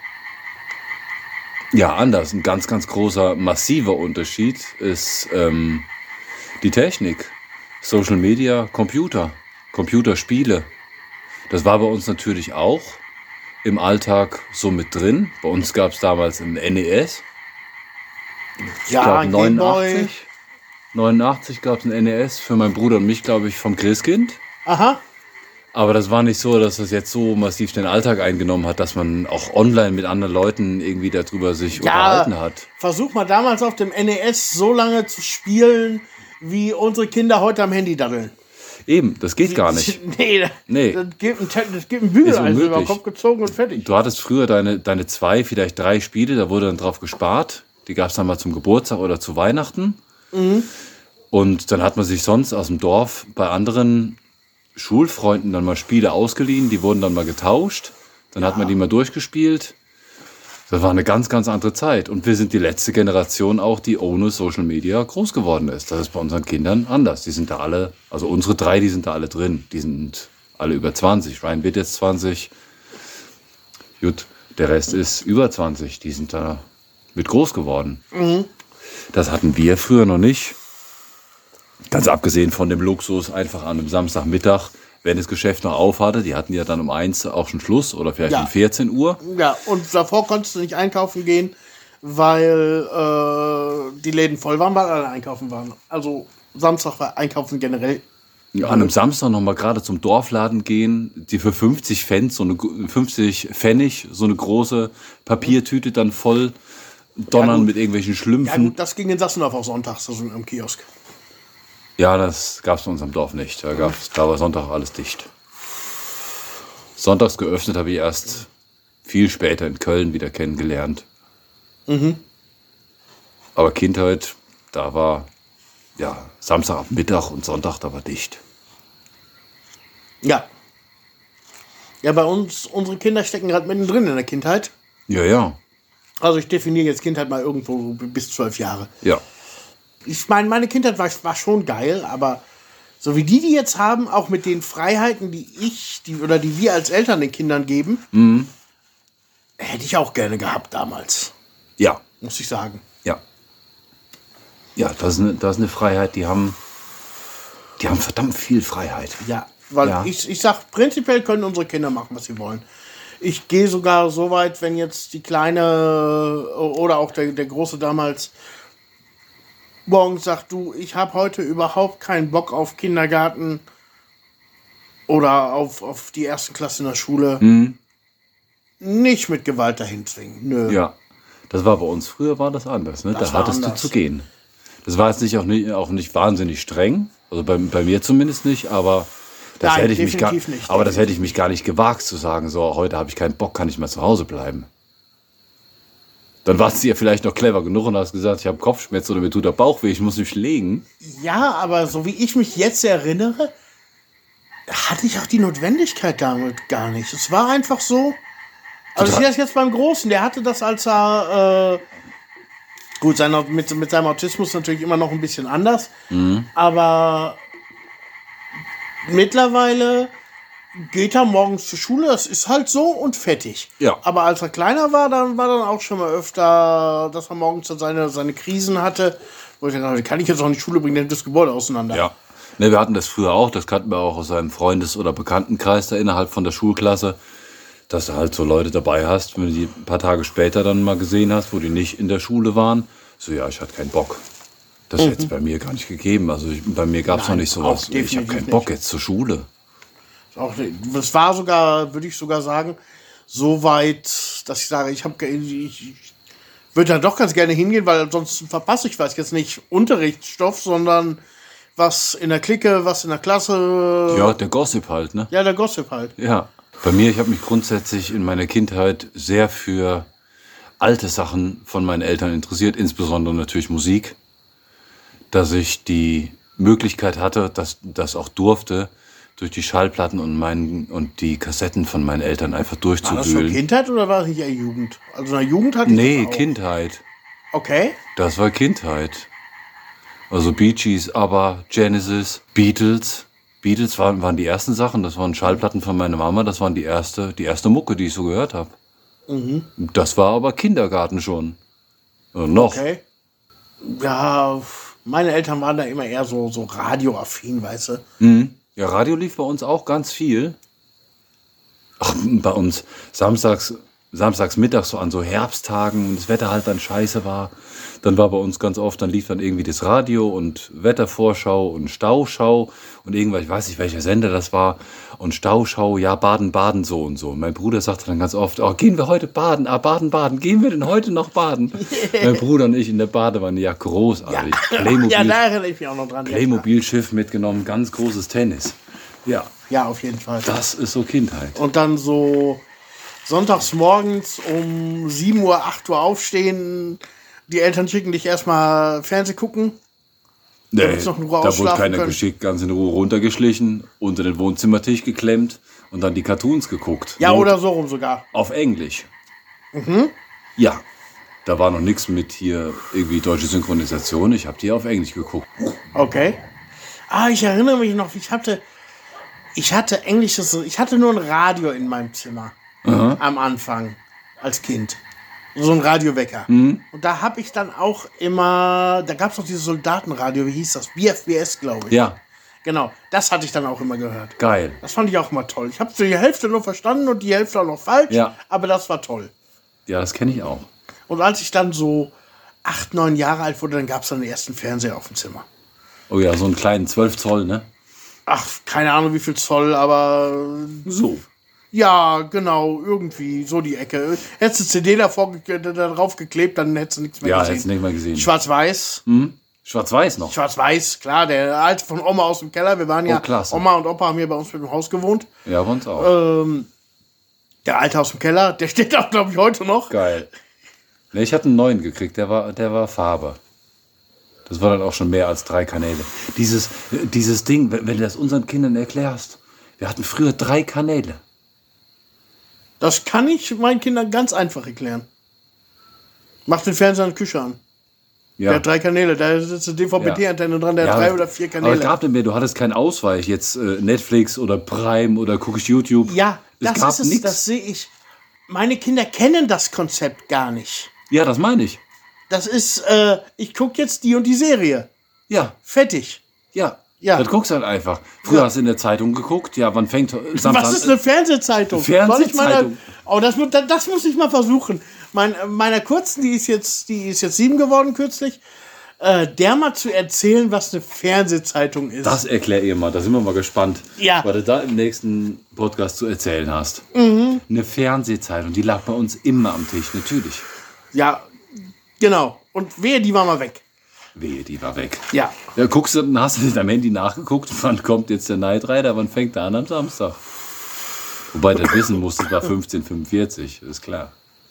Ja, anders. Ein ganz, ganz großer, massiver Unterschied ist die Technik. Social Media, Computerspiele. Das war bei uns natürlich auch im Alltag so mit drin. Bei uns gab es damals ein NES. Ja, Ich glaube, Gameboy. 89 gab es ein NES für meinen Bruder und mich, glaube ich, vom Christkind. Aha. Aber das war nicht so, dass das jetzt so massiv den Alltag eingenommen hat, dass man auch online mit anderen Leuten irgendwie darüber sich unterhalten hat. Versuch mal damals auf dem NES so lange zu spielen, wie unsere Kinder heute am Handy daddeln. Eben, das geht gar nicht. Nee. Das gibt ein Bügeleisen unmöglich. über den Kopf gezogen und fertig. Du hattest früher deine 2, vielleicht 3 Spiele, da wurde dann drauf gespart. Die gab es dann mal zum Geburtstag oder zu Weihnachten. Und dann hat man sich sonst aus dem Dorf bei anderen Schulfreunden dann mal Spiele ausgeliehen, die wurden dann mal getauscht, dann hat man die mal durchgespielt. Das war eine ganz, ganz andere Zeit. Und wir sind die letzte Generation auch, die ohne Social Media groß geworden ist. Das ist bei unseren Kindern anders. Die sind da alle, also unsere 3, die sind da alle drin. Die sind alle über 20. Ryan wird jetzt 20. Gut, der Rest ist über 20. Die sind da mit groß geworden. Das hatten wir früher noch nicht. Ganz abgesehen von dem Luxus, einfach an einem Samstagmittag, wenn das Geschäft noch auf hatte, die hatten ja dann um 1 auch schon Schluss oder vielleicht Ja. um 14 Uhr. Ja, und davor konntest du nicht einkaufen gehen, weil die Läden voll waren, weil alle einkaufen waren. Also Samstag war einkaufen generell. Ja, an einem Samstag noch mal gerade zum Dorfladen gehen, die für 50 Pfennig so eine große Papiertüte dann voll donnern mit irgendwelchen Ja Schlümpfen. gut, das ging in Sassendorf auch sonntags, also im Kiosk. Ja, das gab es bei uns am Dorf nicht. Da war Sonntag alles dicht. Sonntags geöffnet habe ich erst viel später in Köln wieder kennengelernt. Aber Kindheit, da war ja Samstag ab Mittag und Sonntag, da war dicht. Ja. Ja, bei uns, unsere Kinder stecken gerade mittendrin in der Kindheit. Ja, ja. Also ich definiere jetzt Kindheit mal irgendwo bis 12 Jahre. Ja. Ich meine, meine Kindheit war schon geil, aber so wie die jetzt haben, auch mit den Freiheiten, die wir als Eltern den Kindern geben, hätte ich auch gerne gehabt damals, Ja. muss ich sagen. Ja. Ja, das ist eine Freiheit, die haben verdammt viel Freiheit. Ja, weil Ja. ich sag, prinzipiell können unsere Kinder machen, was sie wollen. Ich gehe sogar so weit, wenn jetzt die Kleine oder auch der Große damals morgens sagt, du, ich habe heute überhaupt keinen Bock auf Kindergarten oder auf die erste Klasse in der Schule. Nicht mit Gewalt dahin zwingen. Nö. Ja. Das war bei uns früher war das anders, ne? Das Da war hattest anders. du zu gehen. Das war jetzt auch nicht wahnsinnig streng, also bei mir zumindest nicht, aber das Nein, hätte ich mich definitiv nicht. aber das hätte ich mich gar nicht gewagt zu sagen, so heute habe ich keinen Bock, kann ich mal zu Hause bleiben. Dann warst du ja vielleicht noch clever genug und hast gesagt, ich habe Kopfschmerzen oder mir tut der Bauch weh, ich muss mich legen. Ja, aber so wie ich mich jetzt erinnere, hatte ich auch die Notwendigkeit damit gar nicht. Es war einfach so. Also ich sehe das jetzt beim Großen, der hatte das, als er gut, mit seinem Autismus natürlich immer noch ein bisschen anders, aber mittlerweile geht er morgens zur Schule, das ist halt so und fertig. Ja. Aber als er kleiner war, dann auch schon mal öfter, dass er morgens dann seine Krisen hatte, wo ich dann dachte, kann ich jetzt auch in die Schule bringen, dann nimmt das Gebäude auseinander. Ja. Ne, wir hatten das früher auch, das kannten wir auch aus einem Freundes- oder Bekanntenkreis da innerhalb von der Schulklasse, dass du halt so Leute dabei hast, wenn du die ein paar Tage später dann mal gesehen hast, wo die nicht in der Schule waren. So, ja, ich hatte keinen Bock. Das hätte es bei mir gar nicht gegeben. Also bei mir gab es noch Nein, nicht sowas. auch Ich habe definitiv keinen nicht. Bock jetzt zur Schule. Das war sogar, würde ich sogar sagen, so weit, dass ich sage, ich würde da doch ganz gerne hingehen, weil ansonsten verpasse ich, weiß jetzt nicht, Unterrichtsstoff, sondern was in der Clique, was in der Klasse. Ja, der Gossip halt, ne? Ja, der Gossip halt. Ja. Bei mir, ich habe mich grundsätzlich in meiner Kindheit sehr für alte Sachen von meinen Eltern interessiert, insbesondere natürlich Musik. Dass ich die Möglichkeit hatte, dass das auch durfte, durch die Schallplatten und die Kassetten von meinen Eltern einfach War das schon durchzuwühlen. Kindheit oder war das nicht eher Jugend? Also in der Jugend hatte ich Nee, das auch. Kindheit. Okay. Das war Kindheit. Also Bee Gees, ABBA, Genesis, Beatles. Beatles waren die ersten Sachen. Das waren Schallplatten von meiner Mama. Das waren die erste Mucke, die ich so gehört habe. Das war aber Kindergarten schon. Noch. Okay. Ja, meine Eltern waren da immer eher so radioaffin, weißt du? Ja, Radio lief bei uns auch ganz viel. Ach, bei uns samstags mittags so an so Herbsttagen und das Wetter halt dann scheiße war. Dann war bei uns ganz oft, dann lief dann irgendwie das Radio und Wettervorschau und Stauschau und irgendwas, ich weiß nicht, welcher Sender das war. Und Stauschau, ja, Baden-Baden so und so. Und mein Bruder sagte dann ganz oft, oh, gehen wir heute baden? Ah, Baden-Baden, gehen wir denn heute noch baden? Mein Bruder und ich in der Badewanne, ja, großartig. Ja, da erinnere ich mich auch noch dran. Playmobil-Schiff mitgenommen, ganz großes Tennis. Ja, Ja, auf jeden Fall. das ist so Kindheit. Und dann so sonntags morgens um 7 Uhr, 8 Uhr aufstehen. Die Eltern schicken dich erstmal Fernseh gucken. Nee, noch in Ruhe da wurde ausschlafen keiner können. geschickt, ganz in Ruhe runtergeschlichen, unter den Wohnzimmertisch geklemmt und dann die Cartoons geguckt. Ja, Not- oder so rum sogar. Auf Englisch. Ja, da war noch nichts mit hier irgendwie deutsche Synchronisation. Ich habe die auf Englisch geguckt. Okay. Ah, ich erinnere mich noch, ich hatte englisches, ich hatte nur ein Radio in meinem Zimmer am Anfang als Kind. So ein Radiowecker. Und da habe ich dann auch immer, da gab es noch dieses Soldatenradio, wie hieß das? BFBS, glaube ich. Ja, Genau, das hatte ich dann auch immer gehört. geil. Das fand ich auch immer toll. Ich habe die Hälfte nur verstanden und die Hälfte auch noch falsch, Ja. aber das war toll. Ja, das kenne ich auch. Und als ich dann so 8, 9 Jahre alt wurde, dann gab es dann den ersten Fernseher auf dem Zimmer. Oh ja, so einen kleinen 12 Zoll, ne? Ach, keine Ahnung wie viel Zoll, aber So. ja, genau, irgendwie so die Ecke. Hättest du CD da drauf geklebt, dann hättest du nichts mehr Ja, gesehen. hättest du nicht mal gesehen. Schwarz-Weiß. Schwarz-Weiß noch. Schwarz-Weiß, klar, der alte von Oma aus dem Keller. Wir waren ja, klasse. Oma und Opa haben hier bei uns mit dem Haus gewohnt. Ja, bei uns auch. Der alte aus dem Keller, der steht auch, glaube ich, heute noch. Geil. Ne, ich hatte einen neuen gekriegt, der war Farbe. Das war dann auch schon mehr als 3 Kanäle. Dieses Ding, wenn du das unseren Kindern erklärst, wir hatten früher 3 Kanäle. Das kann ich meinen Kindern ganz einfach erklären. Mach den Fernseher in der Küche an. Ja. Der hat 3 Kanäle, da sitzt eine DVB-T-Antenne dran, der hat 3 oder 4 Aber es Kanäle. gab denn mehr, du hattest keinen Ausweich, jetzt Netflix oder Prime oder gucke ich YouTube. Ja, es das gab ist es, nichts. das sehe ich. Meine Kinder kennen das Konzept gar nicht. Ja, das meine ich. Das ist, ich gucke jetzt die und die Serie. Ja, Fertig. ja. Ja. Das guckst du halt einfach. Früher hast du in der Zeitung geguckt, ja, wann fängt Samstag Was ist eine Fernsehzeitung? Fernsehzeitung. Soll ich das muss ich mal versuchen. Meiner Kurzen, die ist jetzt 7 geworden kürzlich, der mal zu erzählen, was eine Fernsehzeitung ist. Das erklär ihr mal, da sind wir mal gespannt, Ja. was du da im nächsten Podcast zu erzählen hast. Eine Fernsehzeitung, die lag bei uns immer am Tisch, natürlich. Ja, genau. Und wehe, die war mal weg. Wehe, die war weg. Ja. Ja, guckst du, dann hast du mit deinem Handy nachgeguckt, wann kommt jetzt der Knight Rider, wann fängt der an am Samstag? Wobei du wissen musst, es war 15:45, ist klar.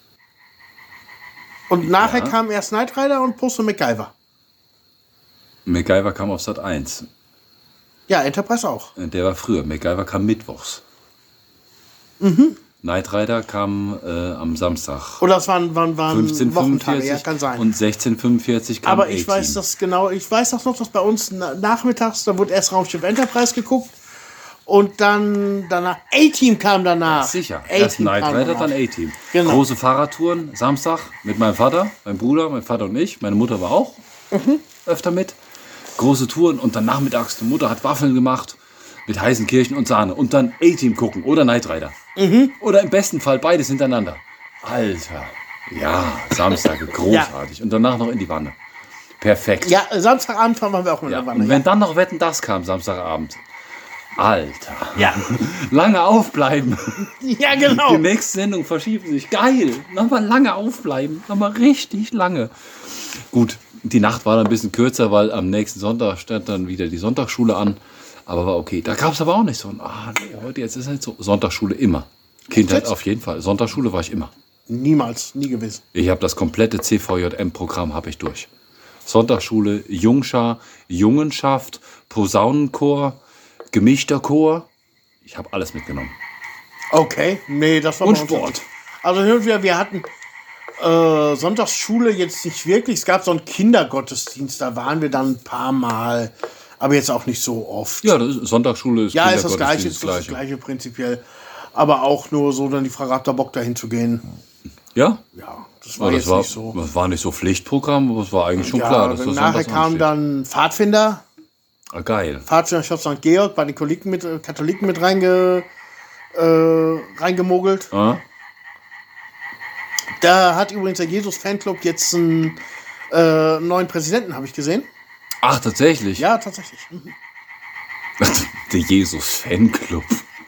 Und nachher kam erst Knight Rider und Post und MacGyver. MacGyver kam auf Sat 1. Ja, Enterprise auch. Der war früher. MacGyver kam mittwochs. Knight Rider kam am Samstag. Oder es waren Wochentage, ja, 15:45 kann sein. und 16:45 kam Aber ich A-Team. weiß das genau. Ich weiß das noch, dass bei uns nachmittags, da wurde erst Raumschiff Enterprise geguckt und dann danach A-Team kam danach. Sicher. A-Team Erst Knight kam Rider, danach. dann A-Team. Genau. Große Fahrradtouren, Samstag mit meinem Vater, meinem Bruder, mein Vater und ich. Meine Mutter war auch öfter mit. Große Touren und dann nachmittags, die Mutter hat Waffeln gemacht mit heißen Kirchen und Sahne. Und dann A-Team gucken oder Knight Rider. Oder im besten Fall beides hintereinander. Alter. Ja, Samstage, großartig. Und danach noch in die Wanne. Perfekt. Ja, Samstagabend waren wir auch mit Ja, der Wanne. und wenn dann noch Wetten, das kam Samstagabend. Alter. Ja. Lange aufbleiben. Ja, genau. Die nächste Sendung verschieben sich. Geil. Nochmal lange aufbleiben. Nochmal richtig lange. Gut, die Nacht war dann ein bisschen kürzer, weil am nächsten Sonntag stand dann wieder die Sonntagsschule an. Aber war okay. Da gab es aber auch nicht so ein, nee, heute jetzt ist halt so. Sonntagsschule immer. Kindheit Jetzt? auf jeden Fall. Sonntagsschule war ich immer. Niemals, nie gewesen. Ich habe das komplette CVJM-Programm habe ich durch. Sonntagsschule, Jungschar, Jungenschaft, Posaunenchor, gemischter Chor. Ich habe alles mitgenommen. Okay, nee, das war Und bei uns Sport. nicht. Also hin und wieder, wir hatten Sonntagsschule jetzt nicht wirklich. Es gab so einen Kindergottesdienst, da waren wir dann ein paar Mal, aber jetzt auch nicht so oft. Ja, das ist, Sonntagsschule ist Ja, ist das Kindergottesdienst Gleiche, ist das Gleiche prinzipiell. Aber auch nur so, dann die Frage, habt ihr Bock dahin zu gehen? Ja? Ja, das war Aber jetzt nicht so. das war nicht so Pflichtprogramm, aber es war eigentlich schon Ja, klar, dass dann das nachher sonntags kam ansteht. dann Pfadfinder. Ah, geil. Pfadfinder Stadt St. Georg, bei den Katholiken mit reingemogelt. Ah? Da hat übrigens der Jesus-Fanclub jetzt einen neuen Präsidenten, habe ich gesehen. Ach, tatsächlich? Ja, tatsächlich. Mhm. Der Jesus-Fanclub.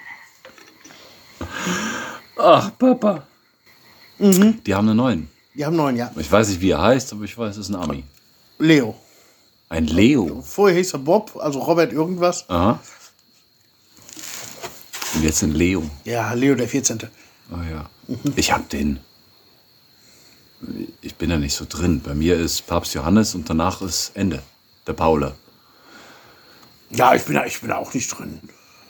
Ach, Papa. Die haben einen neuen. Die haben einen neuen, ja. Ich weiß nicht, wie er heißt, aber ich weiß, es ist ein Ami. Leo. Ein Leo. Vorher hieß er Bob, also Robert irgendwas. Aha. Und jetzt ein Leo. Ja, Leo der 14. Oh ja. Ich hab den. Ich bin da nicht so drin. Bei mir ist Papst Johannes und danach ist Ende. Der Paule. Ja, ich bin da auch nicht drin.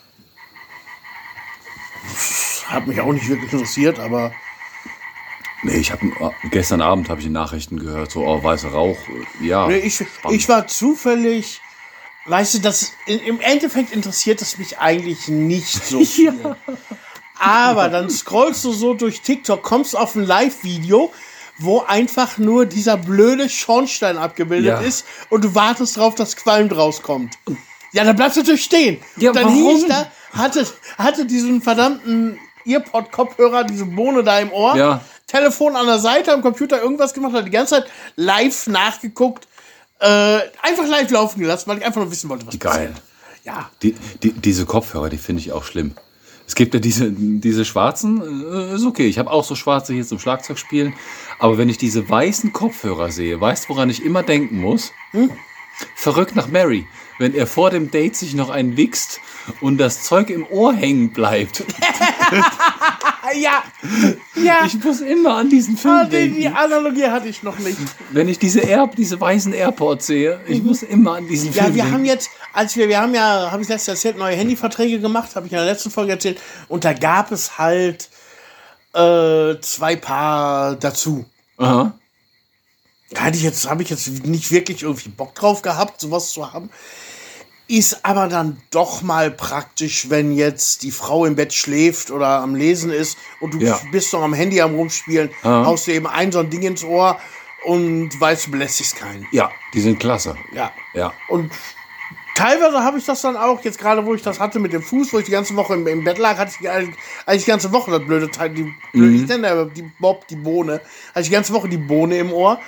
Hat mich auch nicht wirklich interessiert, aber Nee, gestern Abend habe ich die Nachrichten gehört, so, weißer Rauch. Ja. nee, spannend. ich war zufällig, weißt du, im Endeffekt interessiert es mich eigentlich nicht so viel. Aber dann scrollst du so durch TikTok, kommst auf ein Live-Video, wo einfach nur dieser blöde Schornstein abgebildet Ja. ist und du wartest drauf, dass Qualm draus kommt. Ja, dann bleibst du natürlich stehen. Ja, und dann warum? hing ich da, hatte diesen verdammten Earpod-Kopfhörer, diese Bohne da im Ohr. Ja. Telefon an der Seite, am Computer irgendwas gemacht, hat die ganze Zeit live nachgeguckt, einfach live laufen gelassen, weil ich einfach nur wissen wollte, was Geil. passiert. Ja. Diese Kopfhörer, die finde ich auch schlimm. Es gibt ja diese schwarzen, ist okay. Ich habe auch so schwarze hier zum Schlagzeugspielen. Aber wenn ich diese weißen Kopfhörer sehe, weißt du, woran ich immer denken muss? Verrückt nach Mary. Wenn er vor dem Date sich noch einen wichst und das Zeug im Ohr hängen bleibt. Ja. Ich muss immer an diesen Film denken. Die Analogie hatte ich noch nicht. Wenn ich diese weißen AirPods sehe, ich muss immer an diesen Film denken. Ja, wir haben jetzt, habe ich letztes erzählt, neue Handyverträge gemacht, habe ich in der letzten Folge erzählt. Und da gab es halt 2 Paar dazu. Aha. Habe ich jetzt nicht wirklich irgendwie Bock drauf gehabt, sowas zu haben. Ist aber dann doch mal praktisch, wenn jetzt die Frau im Bett schläft oder am Lesen ist und du bist noch am Handy am Rumspielen, haust dir eben so ein Ding ins Ohr und weißt, du belästigst keinen. Ja, die sind klasse. Ja. Und teilweise habe ich das dann auch, jetzt gerade wo ich das hatte mit dem Fuß, wo ich die ganze Woche im Bett lag, hatte ich eigentlich die ganze Woche das blöde Teil, ich nenne die Bohne, hatte ich die ganze Woche die Bohne im Ohr.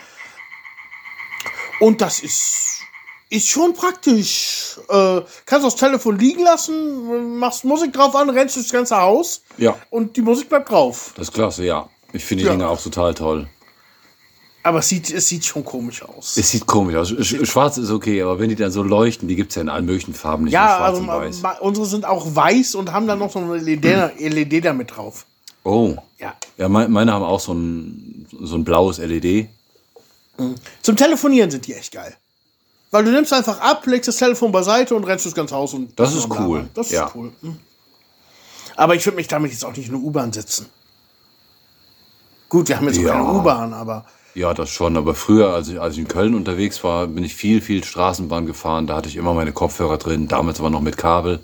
Und das ist schon praktisch. Kannst das Telefon liegen lassen, machst Musik drauf an, rennst durchs ganze Haus. Ja. Und die Musik bleibt drauf. Das ist klasse, ja. Ich finde die Dinge auch total toll. Aber es sieht schon komisch aus. Es sieht komisch aus. Schwarz ist okay, aber wenn die dann so leuchten, die gibt es ja in allen möglichen Farben, nicht nur schwarz und weiß. Unsere sind auch weiß und haben dann noch so eine LED damit drauf. Oh. Ja. Ja, meine haben auch so ein blaues LED. Zum Telefonieren sind die echt geil. Weil du nimmst einfach ab, legst das Telefon beiseite und rennst durchs ganze Haus. Und das ist cool. Das ist cool. Aber ich würde mich damit jetzt auch nicht in eine U-Bahn setzen. Gut, wir haben jetzt auch keine U-Bahn, aber... Ja, das schon. Aber früher, als ich in Köln unterwegs war, bin ich viel Straßenbahn gefahren. Da hatte ich immer meine Kopfhörer drin. Damals aber noch mit Kabel.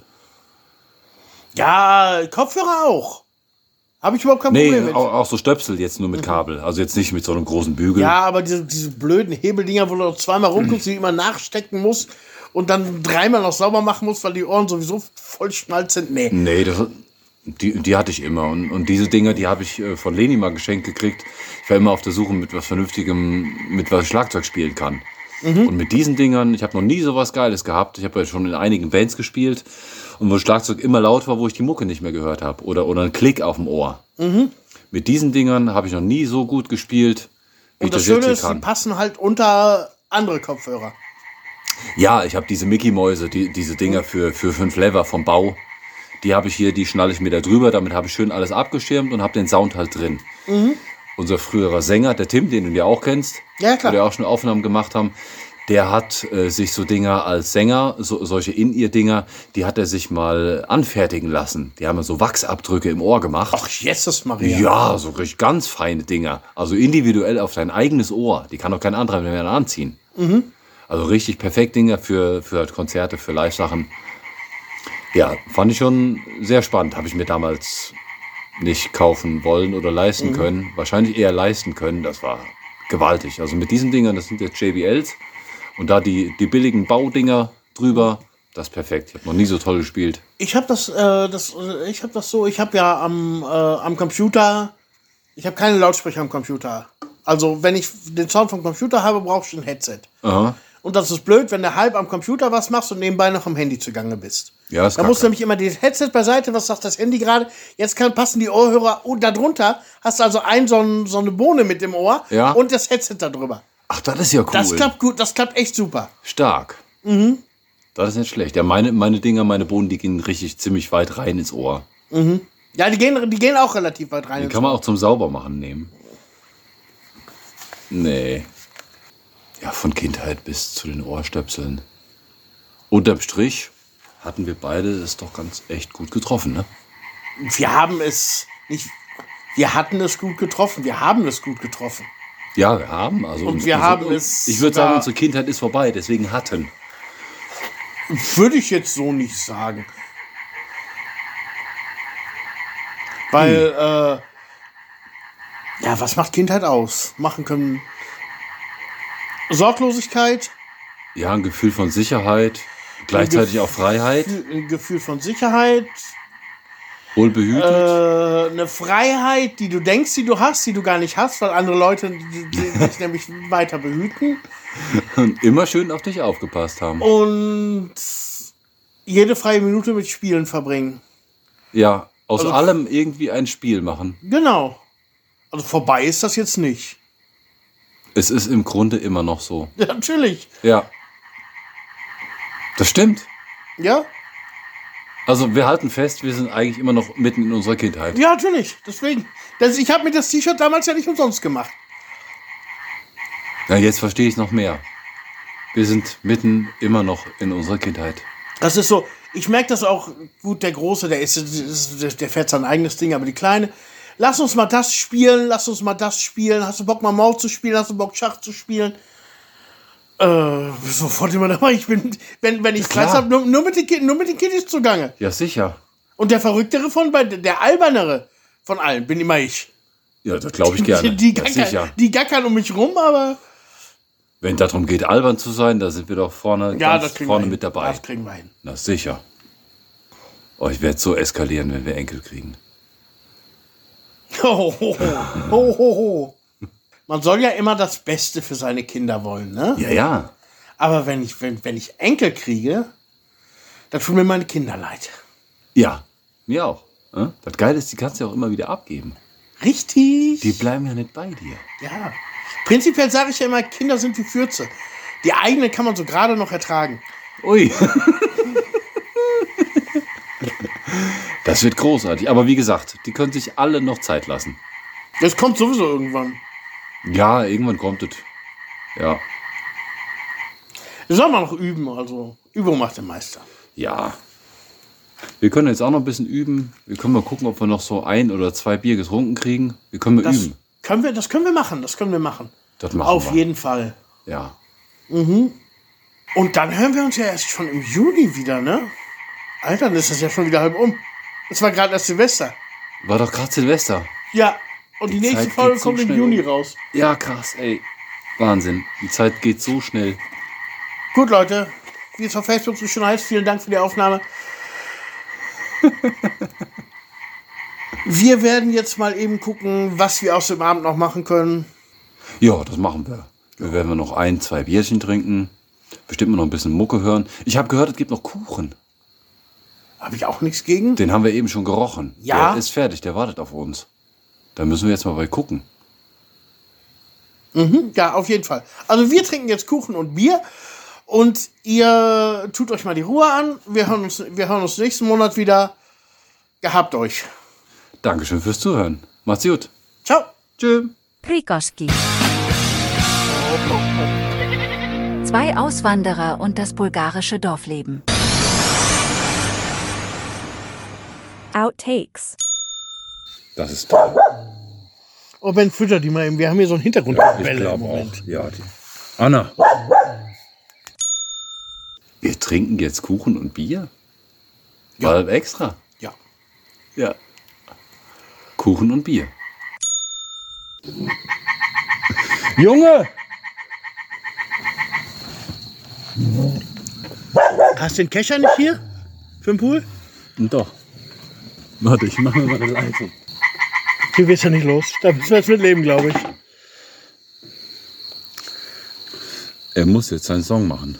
Ja, Kopfhörer auch. Habe ich überhaupt kein Problem mit. Auch so Stöpsel jetzt nur mit Kabel. Also jetzt nicht mit so einem großen Bügel. Ja, aber diese blöden Hebeldinger, wo du noch zweimal rumguckst, die immer nachstecken musst und dann 3-mal noch sauber machen musst, weil die Ohren sowieso voll Schmalz sind. Nee, die hatte ich immer. Und diese Dinger, die habe ich von Leni mal geschenkt gekriegt. Ich war immer auf der Suche mit was Vernünftigem, mit was ich Schlagzeug spielen kann. Und mit diesen Dingern, ich habe noch nie sowas Geiles gehabt. Ich habe ja schon in einigen Bands gespielt. Und wo Schlagzeug immer laut war, wo ich die Mucke nicht mehr gehört habe. Oder ein Klick auf dem Ohr. Mit diesen Dingern habe ich noch nie so gut gespielt, wie ich das jetzt hier kann. Und das Schöne ist, die passen halt unter andere Kopfhörer. Ja, ich habe diese Mickey-Mäuse, diese Dinger für 5 Lever vom Bau. Die habe ich hier, die schnalle ich mir da drüber. Damit habe ich schön alles abgeschirmt und habe den Sound halt drin. Unser früherer Sänger, der Tim, den du ja auch kennst, ja, klar, wo wir auch schon Aufnahmen gemacht haben, der hat sich so Dinger als Sänger, solche In-Ear-Dinger, die hat er sich mal anfertigen lassen. Die haben so Wachsabdrücke im Ohr gemacht. Ach, Jesus Maria. Ja, so richtig ganz feine Dinger. Also individuell auf dein eigenes Ohr. Die kann doch kein anderer mehr anziehen. Also richtig perfekt Dinger für halt Konzerte, für Live-Sachen. Ja, fand ich schon sehr spannend. Habe ich mir damals nicht kaufen wollen oder leisten können. Wahrscheinlich eher leisten können. Das war gewaltig. Also mit diesen Dingern, das sind jetzt JBLs. Und da die billigen Baudinger drüber, das ist perfekt. Ich habe noch nie so toll gespielt. Ich habe ich habe ja am Computer, ich habe keine Lautsprecher am Computer. Also wenn ich den Sound vom Computer habe, brauchst du ein Headset. Aha. Und das ist blöd, wenn du halb am Computer was machst und nebenbei noch am Handy zugange bist. Ja, ist da musst du nämlich immer das Headset beiseite, was sagt das Handy gerade? Jetzt passen die Ohrhörer und darunter hast du also so eine Bohne mit dem Ohr und das Headset da drüber. Ach, das ist ja cool. Das klappt gut, das klappt echt super. Stark. Das ist nicht schlecht. Ja, meine Dinger, meine Bohnen, die gehen richtig ziemlich weit rein ins Ohr. Ja, die gehen auch relativ weit rein. Die kann man auch zum Saubermachen nehmen. Nee. Ja, von Kindheit bis zu den Ohrstöpseln. Unterm Strich hatten wir beide das doch ganz echt gut getroffen, ne? Wir hatten es gut getroffen. Wir haben es gut getroffen. Ja, wir haben. Also, und wir haben es. Ich würde sagen, unsere Kindheit ist vorbei, deswegen hatten. Würde ich jetzt so nicht sagen. Weil, was macht Kindheit aus? Machen können Sorglosigkeit. Ja, ein Gefühl von Sicherheit, gleichzeitig auch Freiheit. Ein Gefühl von Sicherheit. Wohlbehütet. Eine Freiheit, die du denkst, die du hast, die du gar nicht hast, weil andere Leute dich nämlich weiter behüten. Und immer schön auf dich aufgepasst haben. Und jede freie Minute mit Spielen verbringen. Ja, aus Also- allem irgendwie ein Spiel machen. Genau. Also vorbei ist das jetzt nicht. Es ist im Grunde immer noch so. Ja, natürlich. Ja. Das stimmt. Ja? Also wir halten fest, wir sind eigentlich immer noch mitten in unserer Kindheit. Ja, natürlich. Deswegen. Ich habe mir das T-Shirt damals ja nicht umsonst gemacht. Na, jetzt verstehe ich es noch mehr. Wir sind mitten immer noch in unserer Kindheit. Das ist so, ich merke das auch, gut, der Große, der fährt sein eigenes Ding, aber die Kleine, lass uns mal das spielen, hast du Bock mal Maul zu spielen, hast du Bock Schach zu spielen? Sofort immer dabei, ich bin, wenn ich Klar. Platz habe, nur mit den Kiddies zugange. Ja, sicher. Und der Verrücktere der Albernere von allen bin immer ich. Ja, das glaube ich gerne. Die Ja, sicher. gackern um mich rum, aber Wenn darum geht, albern zu sein, da sind wir doch vorne, ja, ganz das kriegen vorne wir hin. mit dabei. Das kriegen wir hin. Na sicher. Oh, ich werde so eskalieren, wenn wir Enkel kriegen. Ho, ho, ho. Ho, ho, ho. Man soll ja immer das Beste für seine Kinder wollen, ne? Ja, ja. Aber wenn ich Enkel kriege, dann tun mir meine Kinder leid. Ja, mir auch. Hm? Das Geile ist, die kannst du ja auch immer wieder abgeben. Richtig. Die bleiben ja nicht bei dir. Ja. Prinzipiell sage ich ja immer, Kinder sind wie Fürze. Die eigenen kann man so gerade noch ertragen. Ui. Das wird großartig. Aber wie gesagt, die können sich alle noch Zeit lassen. Das kommt sowieso irgendwann. Ja, irgendwann kommt es. Ja. Das soll man noch üben, also Übung macht den Meister. Ja. Wir können jetzt auch noch ein bisschen üben. Wir können mal gucken, ob wir noch so 1 oder 2 Bier getrunken kriegen. Wir können mal Das üben. können wir machen. Das Das machen Auf wir. jeden Fall. Ja. Und dann hören wir uns ja erst schon im Juni wieder, ne? Alter, dann ist das ja schon wieder halb um. Es war gerade erst Silvester. War doch gerade Silvester. Ja, und die nächste Zeit Folge geht so kommt im schnell Juni um. raus. Ja, krass, ey. Wahnsinn. Die Zeit geht so schnell. Gut, Leute, wie es auf Facebook so schön heißt, vielen Dank für die Aufnahme. Wir werden jetzt mal eben gucken, was wir aus dem Abend noch machen können. Ja, das machen wir. Wir werden noch 1, 2 Bierchen trinken. Bestimmt mal noch ein bisschen Mucke hören. Ich habe gehört, es gibt noch Kuchen. Habe ich auch nichts gegen. Den haben wir eben schon gerochen. Ja. Der ist fertig, der wartet auf uns. Da müssen wir jetzt mal bei gucken. Ja, auf jeden Fall. Also wir trinken jetzt Kuchen und Bier. Und ihr tut euch mal die Ruhe an. Wir hören uns nächsten Monat wieder. Gehabt euch. Dankeschön fürs Zuhören. Macht's gut. Ciao. Tschüss. Prikoski. 2 Auswanderer und das bulgarische Dorfleben. Outtakes. Das ist toll. Oh, Ben, fütter die mal eben. Wir haben hier so einen Hintergrund. Ich glaube auch. Ja, Anna. Wir trinken jetzt Kuchen und Bier? Ja. War das extra? Ja. Ja. Kuchen und Bier. Junge! Hast du den Kescher nicht hier? Für den Pool? Doch. Warte, ich mache mal eine Leitung. Hier geht's ja nicht los. Da müssen wir jetzt mit leben, glaube ich. Er muss jetzt seinen Song machen.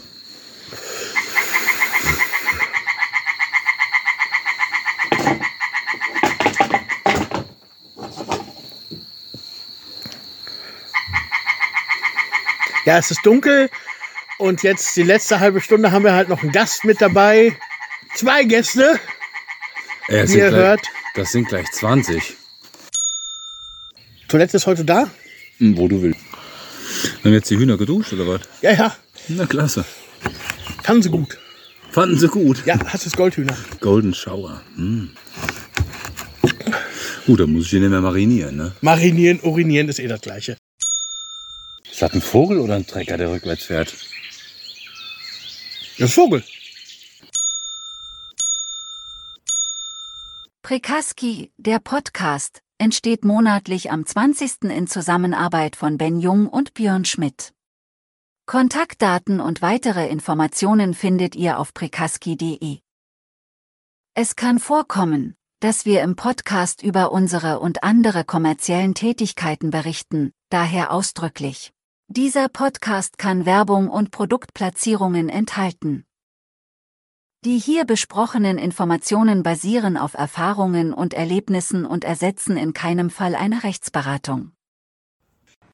Ja, es ist dunkel. Und jetzt die letzte halbe Stunde haben wir halt noch einen Gast mit dabei. 2 Gäste. Er Wie ihr hört. Das sind gleich 20. Toilette ist heute da? Wo du willst. Haben jetzt die Hühner geduscht oder was? Ja, ja. Na klasse. Kann sie gut. Fanden sie gut. Ja, hast du Goldhühner. Golden Shower. Gut, dann muss ich den nicht mehr marinieren, ne? Marinieren, urinieren ist eh das Gleiche. Ist das ein Vogel oder ein Trecker, der rückwärts fährt? Das ist Vogel. Prikaski, der Podcast, entsteht monatlich am 20. in Zusammenarbeit von Ben Jung und Björn Schmidt. Kontaktdaten und weitere Informationen findet ihr auf prikaski.de. Es kann vorkommen, dass wir im Podcast über unsere und andere kommerziellen Tätigkeiten berichten, daher ausdrücklich. Dieser Podcast kann Werbung und Produktplatzierungen enthalten. Die hier besprochenen Informationen basieren auf Erfahrungen und Erlebnissen und ersetzen in keinem Fall eine Rechtsberatung.